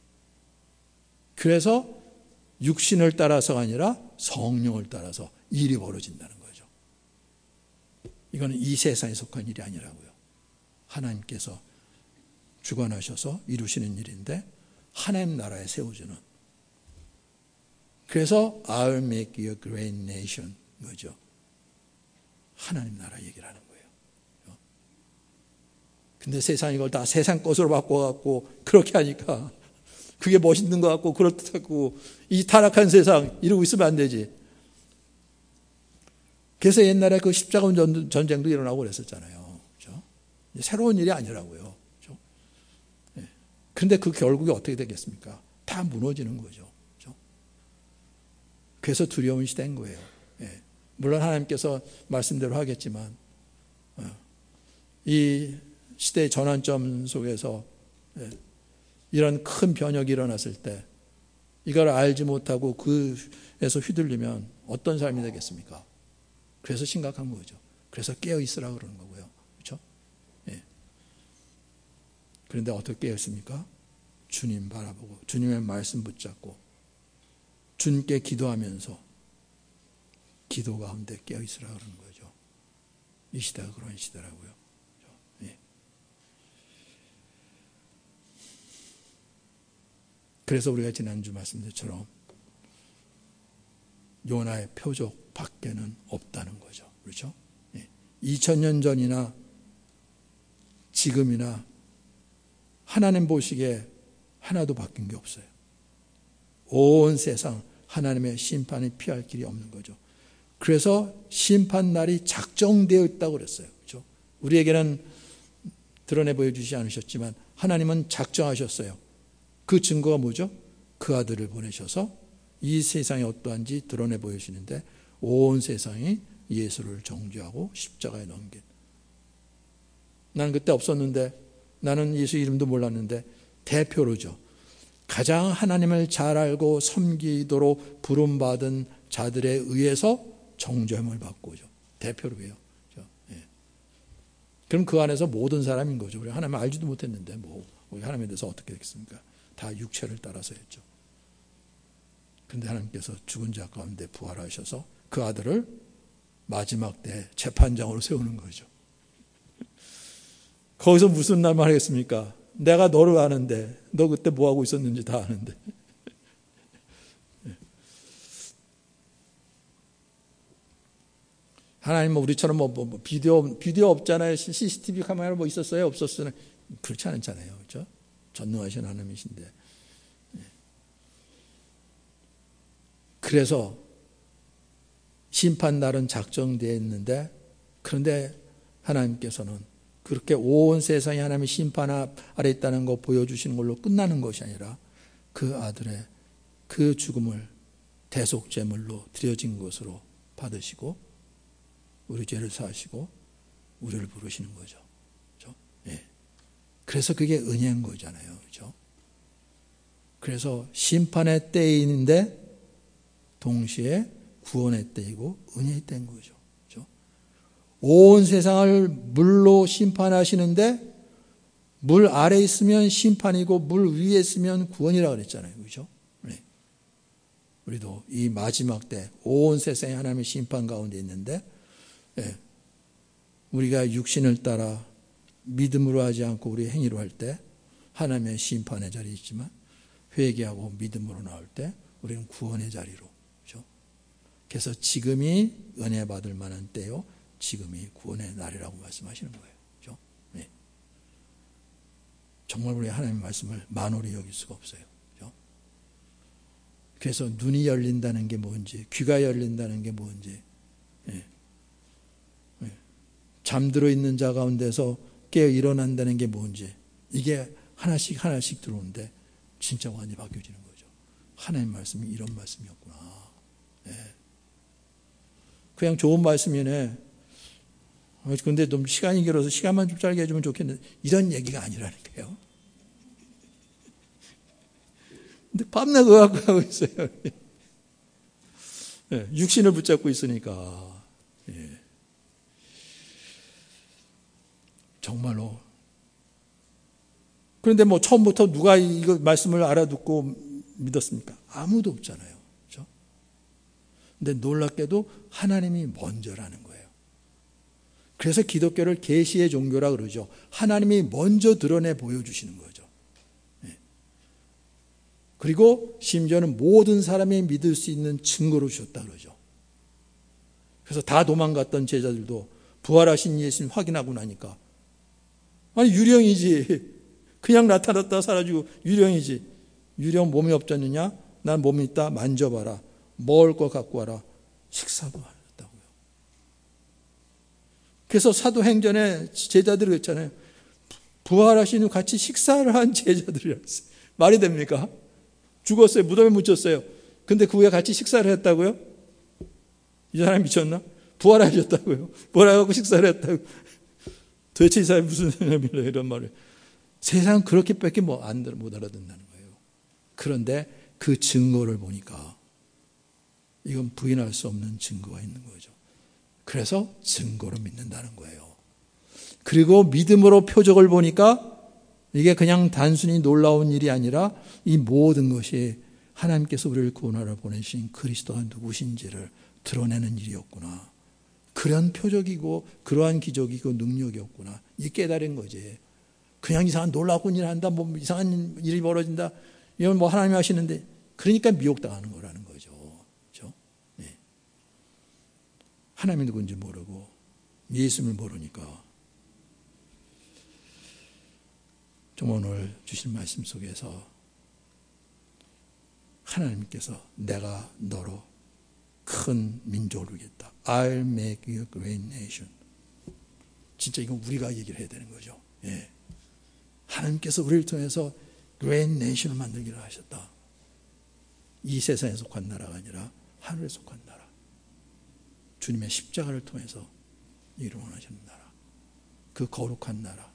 Speaker 1: 그래서 육신을 따라서가 아니라 성령을 따라서 일이 벌어진다는 거죠. 이거는 이 세상에 속한 일이 아니라고요. 하나님께서 주관하셔서 이루시는 일인데 하나님 나라에 세워주는. 그래서 I'll make you a great nation 거죠. 하나님 나라 얘기를 하는 거예요. 근데 세상이 이걸 다 세상 것으로 바꿔갖고 그렇게 하니까 그게 멋있는 것 같고 그렇다고 이 타락한 세상 이러고 있으면 안 되지. 그래서 옛날에 그 십자가 전쟁도 일어나고 그랬었잖아요. 그렇죠? 새로운 일이 아니라고요. 그렇죠? 네. 근데 그 결국이 어떻게 되겠습니까? 다 무너지는 거죠. 그렇죠? 그래서 두려운 시대인 거예요. 네. 물론 하나님께서 말씀대로 하겠지만 이 시대의 전환점 속에서 이런 큰 변혁이 일어났을 때 이걸 알지 못하고 그에서 휘둘리면 어떤 삶이 되겠습니까? 그래서 심각한 거죠. 그래서 깨어 있으라 그러는 거고요. 그렇죠? 예. 그런데 어떻게 깨어 있습니까? 주님 바라보고 주님의 말씀 붙잡고 주님께 기도하면서 기도 가운데 깨어 있으라 그러는 거죠. 이 시대가 그런 시대라고요. 그래서 우리가 지난주 말씀드렸처럼 요나의 표적 밖에는 없다는 거죠. 그렇죠? 이천 년 전이나 지금이나 하나님 보시기에 하나도 바뀐 게 없어요. 온 세상 하나님의 심판이 피할 길이 없는 거죠. 그래서 심판날이 작정되어 있다고 그랬어요. 그렇죠? 우리에게는 드러내 보여주지 않으셨지만 하나님은 작정하셨어요. 그 증거가 뭐죠? 그 아들을 보내셔서 이 세상이 어떠한지 드러내 보여주시는데 온 세상이 예수를 정죄하고 십자가에 넘긴. 나는 그때 없었는데, 나는 예수 이름도 몰랐는데 대표로죠. 가장 하나님을 잘 알고 섬기도록 부름받은 자들에 의해서 정죄함을 받고죠. 대표로 해요. 예. 그럼 그 안에서 모든 사람인 거죠. 우리 하나님 알지도 못했는데 뭐 우리 하나님에 대해서 어떻게 됐습니까? 다 육체를 따라서 했죠. 그런데 하나님께서 죽은 자 가운데 부활하셔서 그 아들을 마지막 때 재판장으로 세우는 거죠. 거기서 무슨 말만 하겠습니까? 내가 너를 아는데 너 그때 뭐하고 있었는지 다 아는데. 하나님은 우리처럼 뭐, 뭐, 뭐 비디오 비디오 없잖아요. 씨씨티비 카메라 뭐 있었어요? 없었어요? 그렇지 않잖아요. 그렇죠? 전능하신 하나님이신데. 그래서 심판날은 작정되어 있는데, 그런데 하나님께서는 그렇게 온 세상이 하나님의 심판 아래 있다는 거 보여주시는 걸로 끝나는 것이 아니라 그 아들의 그 죽음을 대속제물로 드려진 것으로 받으시고 우리 죄를 사하시고 우리를 부르시는 거죠. 그렇죠? 예. 그래서 그게 은혜인 거잖아요. 그렇죠? 그래서 심판의 때인데 동시에 구원의 때이고 은혜의 때인 거죠. 그렇죠? 온 세상을 물로 심판하시는데 물 아래 있으면 심판이고 물 위에 있으면 구원이라고 그랬잖아요. 그렇죠? 네. 우리도 이 마지막 때 온 세상이 하나님의 심판 가운데 있는데, 예, 우리가 육신을 따라 믿음으로 하지 않고 우리 행위로 할 때 하나님의 심판의 자리에 있지만 회개하고 믿음으로 나올 때 우리는 구원의 자리로. 그렇죠? 그래서 지금이 은혜 받을 만한 때요, 지금이 구원의 날이라고 말씀하시는 거예요. 그렇죠? 네. 정말 우리 하나님의 말씀을 만홀히 여길 수가 없어요. 그렇죠? 그래서 눈이 열린다는 게 뭔지, 귀가 열린다는 게 뭔지, 네. 네. 잠들어 있는 자 가운데서 깨어 일어난다는 게 뭔지, 이게 하나씩 하나씩 들어오는데 진짜 완전히 바뀌어지는 거죠. 하나님의 말씀이 이런 말씀이었구나. 네. 그냥 좋은 말씀이네. 근데 좀 시간이 길어서 시간만 좀 짧게 해주면 좋겠는데 이런 얘기가 아니라는 거예요. 근데 밤낮 그거 갖고 하고 있어요. 네, 육신을 붙잡고 있으니까. 예. 정말로. 그런데 뭐 처음부터 누가 이거 말씀을 알아듣고 믿었습니까? 아무도 없잖아요. 그렇죠? 근데 놀랍게도 하나님이 먼저라는 거예요. 그래서 기독교를 계시의 종교라 그러죠. 하나님이 먼저 드러내 보여주시는 거죠. 네. 그리고 심지어는 모든 사람이 믿을 수 있는 증거로 주셨다 그러죠. 그래서 다 도망갔던 제자들도 부활하신 예수님 확인하고 나니까, 아니 유령이지, 그냥 나타났다 사라지고 유령이지, 유령 몸이 없잖느냐? 난 몸이 있다, 만져봐라, 먹을 거 갖고 와라, 식사도 하셨다고요. 그래서 사도행전에 제자들이 그랬잖아요. 부활하신 후 같이 식사를 한 제자들이라고 했어요. 말이 됩니까? 죽었어요. 무덤에 묻혔어요. 근데 그 후에 같이 식사를 했다고요? 이 사람 미쳤나? 부활하셨다고요. 부활하고 식사를 했다고. 도대체 이 사람이 무슨 사람이라 이런 말을. 세상 그렇게밖에 뭐 안, 못 알아듣는다는 거예요. 그런데 그 증거를 보니까 이건 부인할 수 없는 증거가 있는 거죠. 그래서 증거로 믿는다는 거예요. 그리고 믿음으로 표적을 보니까 이게 그냥 단순히 놀라운 일이 아니라 이 모든 것이 하나님께서 우리를 구원하러 보내신 그리스도가 누구신지를 드러내는 일이었구나. 그런 표적이고 그러한 기적이고 능력이었구나. 이 깨달은 거지. 그냥 이상한 놀라운 일 한다, 뭐 이상한 일이 벌어진다, 이건 뭐 하나님이 하시는데, 그러니까 미혹당하는 거라는 거죠. 그렇죠? 네. 하나님이 누군지 모르고 예수님을 모르니까. 정말 오늘 주신 말씀 속에서 하나님께서 내가 너로 큰 민족을 이루겠다. I'll make you a great nation. 진짜 이건 우리가 얘기를 해야 되는 거죠. 예. 하나님께서 우리를 통해서 great nation을 만들기로 하셨다. 이 세상에 속한 나라가 아니라 하늘에 속한 나라. 주님의 십자가를 통해서 이루어나시는 나라. 그 거룩한 나라.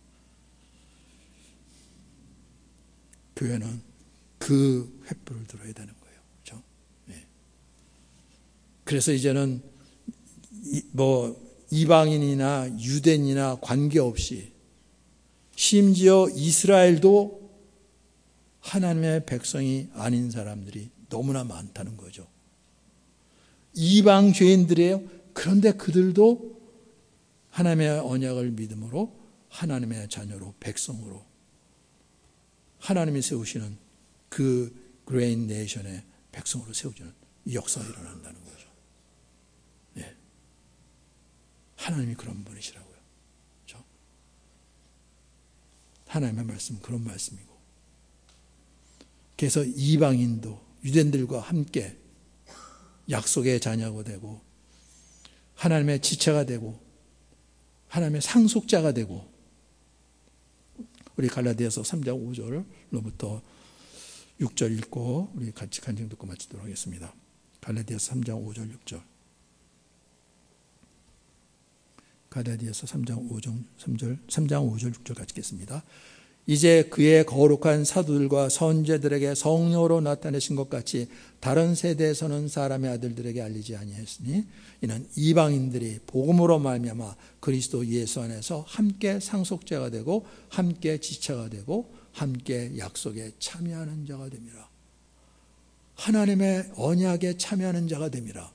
Speaker 1: 교회는 그 횃불을 들어야 되는 거예요. 그렇죠? 네. 그래서 이제는 뭐 이방인이나 유대인이나 관계없이 심지어 이스라엘도 하나님의 백성이 아닌 사람들이 너무나 많다는 거죠. 이방 죄인들이에요. 그런데 그들도 하나님의 언약을 믿음으로 하나님의 자녀로 백성으로 하나님이 세우시는 그 그레인 네이션의 백성으로 세워주는 이 역사가 일어난다는 거죠. 예. 하나님이 그런 분이시라고요. 그렇죠? 하나님의 말씀은 그런 말씀이고 그래서 이방인도 유대인들과 함께 약속의 자녀가 되고 하나님의 지체가 되고 하나님의 상속자가 되고 우리 갈라디아서 삼 장 오 절로부터 육 절 읽고 우리 같이 간증 듣고 마치도록 하겠습니다. 갈라디아서 삼 장 오 절 육 절. 갈라디아서 삼 장 오 절 삼 절 삼 장 오 절 육 절 같이 읽겠습니다. 이제 그의 거룩한 사도들과 선지자들에게 성령으로 나타내신 것 같이 다른 세대에서는 사람의 아들들에게 알리지 아니했으니 이는 이방인들이 복음으로 말미암아 그리스도 예수 안에서 함께 상속자가 되고 함께 지체가 되고 함께 약속에 참여하는 자가 됨이라. 하나님의 언약에 참여하는 자가 됨이라.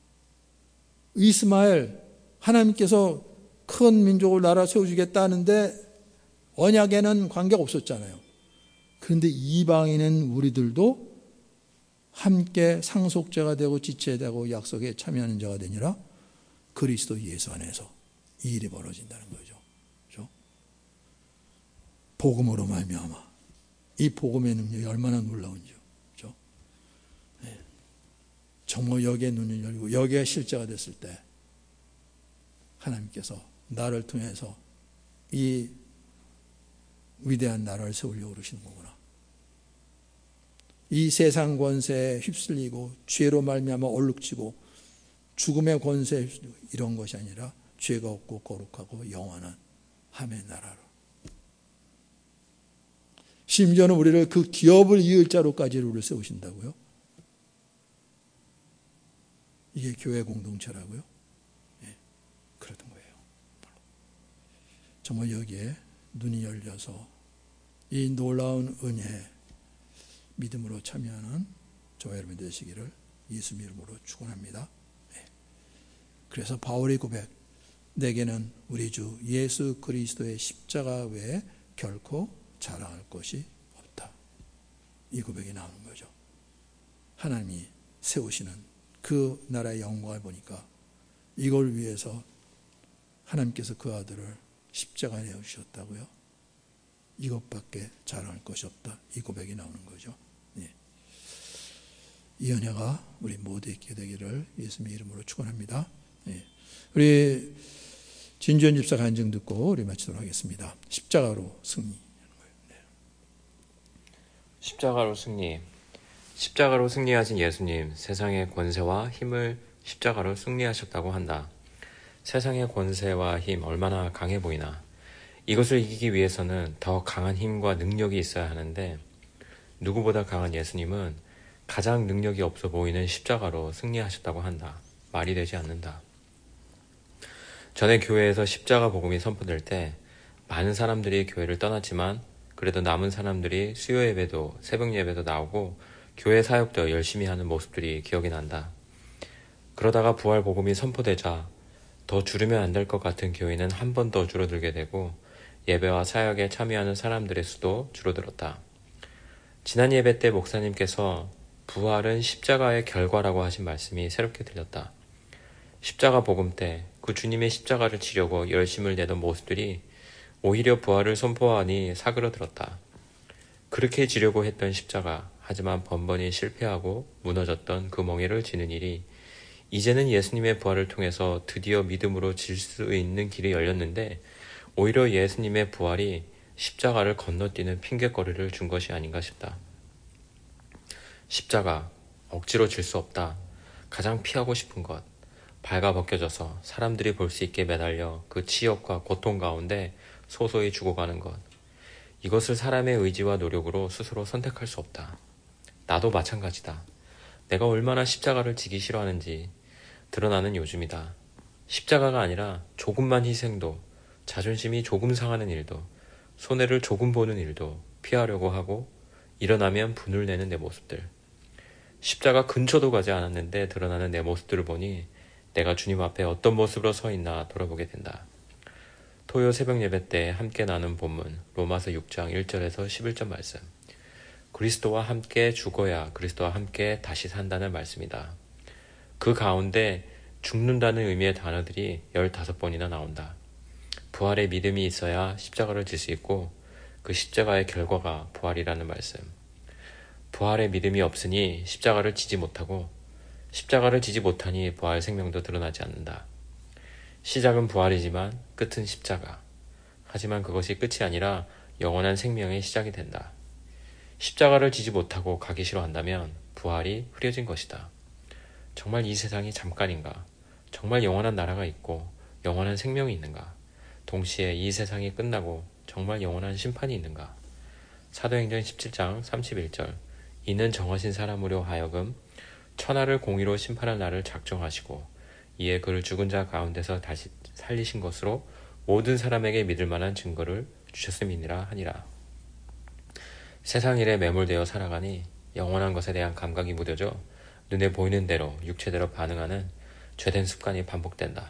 Speaker 1: 이스마엘 하나님께서 큰 민족을 나라 세워주겠다 하는데 언약에는 관계가 없었잖아요. 그런데 이방인은 우리들도 함께 상속자가 되고 지체되고 약속에 참여하는 자가 되니라. 그리스도 예수 안에서 이 일이 벌어진다는 거죠. 그렇죠? 복음으로 말미암아. 이 복음의 능력이 얼마나 놀라운지요. 그렇죠? 네. 정말 여기에 눈을 열고 여기에 실제가 됐을 때 하나님께서 나를 통해서 이 위대한 나라를 세우려고 그러시는 거구나. 이 세상 권세에 휩쓸리고 죄로 말미암아 얼룩지고 죽음의 권세에 휩쓸리고 이런 것이 아니라 죄가 없고 거룩하고 영원한 하나님의 나라로. 심지어는 우리를 그 기업을 이을 자로까지 우리를 세우신다고요. 이게 교회 공동체라고요. 예, 그러던 거예요. 정말 여기에 눈이 열려서 이 놀라운 은혜에 믿음으로 참여하는 저와 여러분 되시기를 예수 이름으로 축원합니다. 네. 그래서 바울의 고백, 내게는 우리 주 예수 그리스도의 십자가 외에 결코 자랑할 것이 없다. 이 고백이 나오는 거죠. 하나님이 세우시는 그 나라의 영광을 보니까 이걸 위해서 하나님께서 그 아들을 십자가에 내어주셨다고요. 이것밖에 자랑할 것이 없다. 이 고백이 나오는 거죠. 네. 이 은혜가 우리 모두 있게 되기를 예수님의 이름으로 축원합니다. 네. 우리 진주현 집사 간증 듣고 우리 마치도록 하겠습니다. 십자가로 승리. 네.
Speaker 2: 십자가로 승리. 십자가로 승리하신 예수님, 세상의 권세와 힘을 십자가로 승리하셨다고 한다. 세상의 권세와 힘 얼마나 강해 보이나. 이것을 이기기 위해서는 더 강한 힘과 능력이 있어야 하는데 누구보다 강한 예수님은 가장 능력이 없어 보이는 십자가로 승리하셨다고 한다. 말이 되지 않는다. 전에 교회에서 십자가 복음이 선포될 때 많은 사람들이 교회를 떠났지만 그래도 남은 사람들이 수요 예배도 새벽 예배도 나오고 교회 사역도 열심히 하는 모습들이 기억이 난다. 그러다가 부활 복음이 선포되자 더 줄이면 안 될 것 같은 교회는 한 번 더 줄어들게 되고 예배와 사역에 참여하는 사람들의 수도 줄어들었다. 지난 예배 때 목사님께서 부활은 십자가의 결과라고 하신 말씀이 새롭게 들렸다. 십자가 복음 때 그 주님의 십자가를 지려고 열심을 내던 모습들이 오히려 부활을 선포하니 사그러들었다. 그렇게 지려고 했던 십자가, 하지만 번번이 실패하고 무너졌던 그 멍에를 지는 일이 이제는 예수님의 부활을 통해서 드디어 믿음으로 질 수 있는 길이 열렸는데 오히려 예수님의 부활이 십자가를 건너뛰는 핑곗거리를 준 것이 아닌가 싶다. 십자가, 억지로 질 수 없다. 가장 피하고 싶은 것, 발가벗겨져서 사람들이 볼 수 있게 매달려 그 치욕과 고통 가운데 소소히 죽어가는 것. 이것을 사람의 의지와 노력으로 스스로 선택할 수 없다. 나도 마찬가지다. 내가 얼마나 십자가를 지기 싫어하는지 드러나는 요즘이다. 십자가가 아니라 조금만 희생도, 자존심이 조금 상하는 일도, 손해를 조금 보는 일도 피하려고 하고 일어나면 분을 내는 내 모습들. 십자가 근처도 가지 않았는데 드러나는 내 모습들을 보니 내가 주님 앞에 어떤 모습으로 서 있나 돌아보게 된다. 토요 새벽 예배 때 함께 나눈 본문 로마서 육 장 일 절에서 십일 절 말씀. 그리스도와 함께 죽어야 그리스도와 함께 다시 산다는 말씀이다. 그 가운데 죽는다는 의미의 단어들이 열다섯 번이나 나온다. 부활의 믿음이 있어야 십자가를 질 수 있고 그 십자가의 결과가 부활이라는 말씀. 부활의 믿음이 없으니 십자가를 지지 못하고 십자가를 지지 못하니 부활 생명도 드러나지 않는다. 시작은 부활이지만 끝은 십자가. 하지만 그것이 끝이 아니라 영원한 생명의 시작이 된다. 십자가를 지지 못하고 가기 싫어한다면 부활이 흐려진 것이다. 정말 이 세상이 잠깐인가? 정말 영원한 나라가 있고 영원한 생명이 있는가? 동시에 이 세상이 끝나고 정말 영원한 심판이 있는가? 사도행전 십칠 장 삼십일 절. 이는 정하신 사람으로 하여금 천하를 공의로 심판할 날을 작정하시고 이에 그를 죽은 자 가운데서 다시 살리신 것으로 모든 사람에게 믿을 만한 증거를 주셨음이니라 하니라. 세상 일에 매몰되어 살아가니 영원한 것에 대한 감각이 무뎌져 눈에 보이는 대로 육체대로 반응하는 죄된 습관이 반복된다.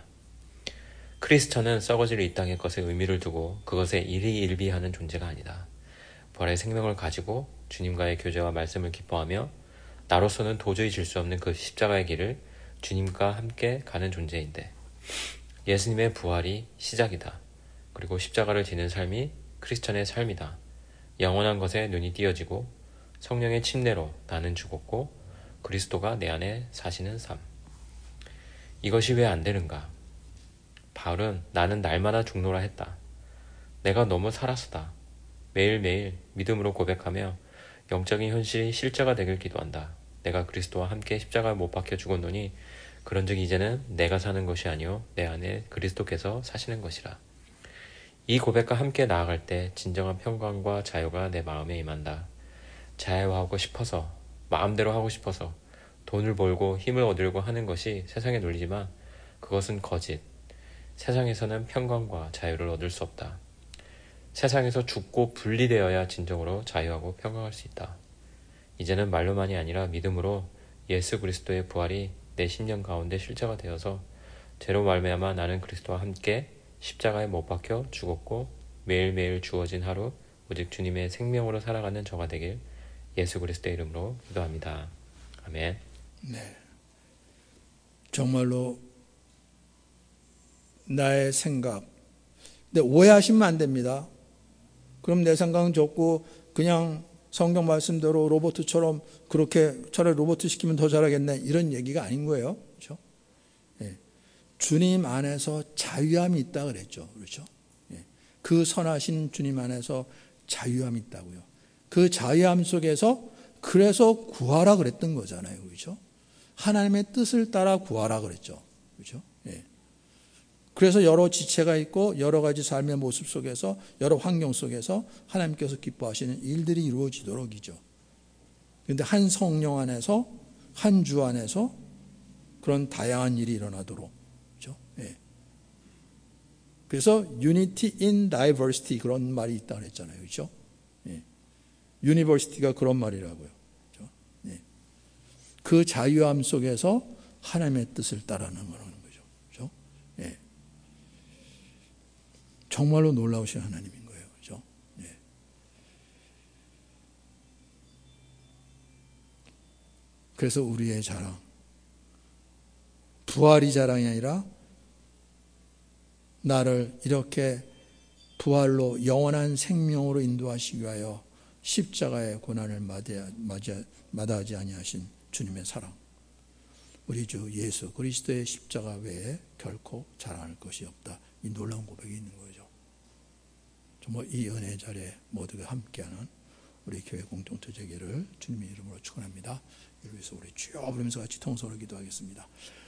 Speaker 2: 크리스천은 썩어질 이 땅의 것에 의미를 두고 그것에 일희일비하는 존재가 아니다. 부활의 생명을 가지고 주님과의 교제와 말씀을 기뻐하며 나로서는 도저히 질 수 없는 그 십자가의 길을 주님과 함께 가는 존재인데 예수님의 부활이 시작이다. 그리고 십자가를 지는 삶이 크리스천의 삶이다. 영원한 것에 눈이 띄어지고 성령의 침례로 나는 죽었고 그리스도가 내 안에 사시는 삶. 이것이 왜 안 되는가? 바울은 나는 날마다 죽노라 했다. 내가 너무 살았다. 매일매일 믿음으로 고백하며 영적인 현실이 실제가 되길 기도한다. 내가 그리스도와 함께 십자가에 못 박혀 죽었노니 그런즉 이제는 내가 사는 것이 아니요 내 안에 그리스도께서 사시는 것이라. 이 고백과 함께 나아갈 때 진정한 평강과 자유가 내 마음에 임한다. 자유하고 싶어서, 마음대로 하고 싶어서 돈을 벌고 힘을 얻으려고 하는 것이 세상의 논리지만 그것은 거짓. 세상에서는 평강과 자유를 얻을 수 없다. 세상에서 죽고 분리되어야 진정으로 자유하고 평강할 수 있다. 이제는 말로만이 아니라 믿음으로 예수 그리스도의 부활이 내 심령 가운데 실제가 되어서 죄로 말미암아 나는 그리스도와 함께 십자가에 못 박혀 죽었고 매일매일 주어진 하루 오직 주님의 생명으로 살아가는 저가 되길 예수 그리스도의 이름으로 기도합니다. 아멘.
Speaker 1: 네, 정말로 나의 생각, 근데 오해하시면 안 됩니다. 그럼 내 생각은 좋고 그냥 성경 말씀대로 로봇처럼 그렇게 차라리 로봇 시키면 더 잘하겠네 이런 얘기가 아닌 거예요. 그렇죠? 예. 주님 안에서 자유함이 있다 그랬죠. 그렇죠? 예. 그 선하신 주님 안에서 자유함이 있다고요. 그 자유함 속에서 그래서 구하라 그랬던 거잖아요. 그렇죠? 하나님의 뜻을 따라 구하라 그랬죠. 그렇죠? 예. 그래서 여러 지체가 있고 여러 가지 삶의 모습 속에서 여러 환경 속에서 하나님께서 기뻐하시는 일들이 이루어지도록이죠. 그런데 한 성령 안에서 한 주 안에서 그런 다양한 일이 일어나도록. 그렇죠? 예. 그래서 unity in diversity 그런 말이 있다고 했잖아요. 그렇죠? 예. 유니버시티가 그런 말이라고요. 그렇죠? 예. 그 자유함 속에서 하나님의 뜻을 따르는 거라는 거죠. 그렇죠? 예. 정말로 놀라우신 하나님인 거예요. 그렇죠? 예. 그래서 우리의 자랑, 부활이 자랑이 아니라 나를 이렇게 부활로 영원한 생명으로 인도하시기 위하여 십자가의 고난을 마다하지 아니하신 주님의 사랑. 우리 주 예수 그리스도의 십자가 외에 결코 자랑할 것이 없다. 이 놀라운 고백이 있는 거죠. 정말 이 은혜 자리에 모두가 함께하는 우리 교회 공동체 되기를 주님의 이름으로 축원합니다. 이를 위해서 우리 주여 부르면서 같이 통성으로 기도하겠습니다.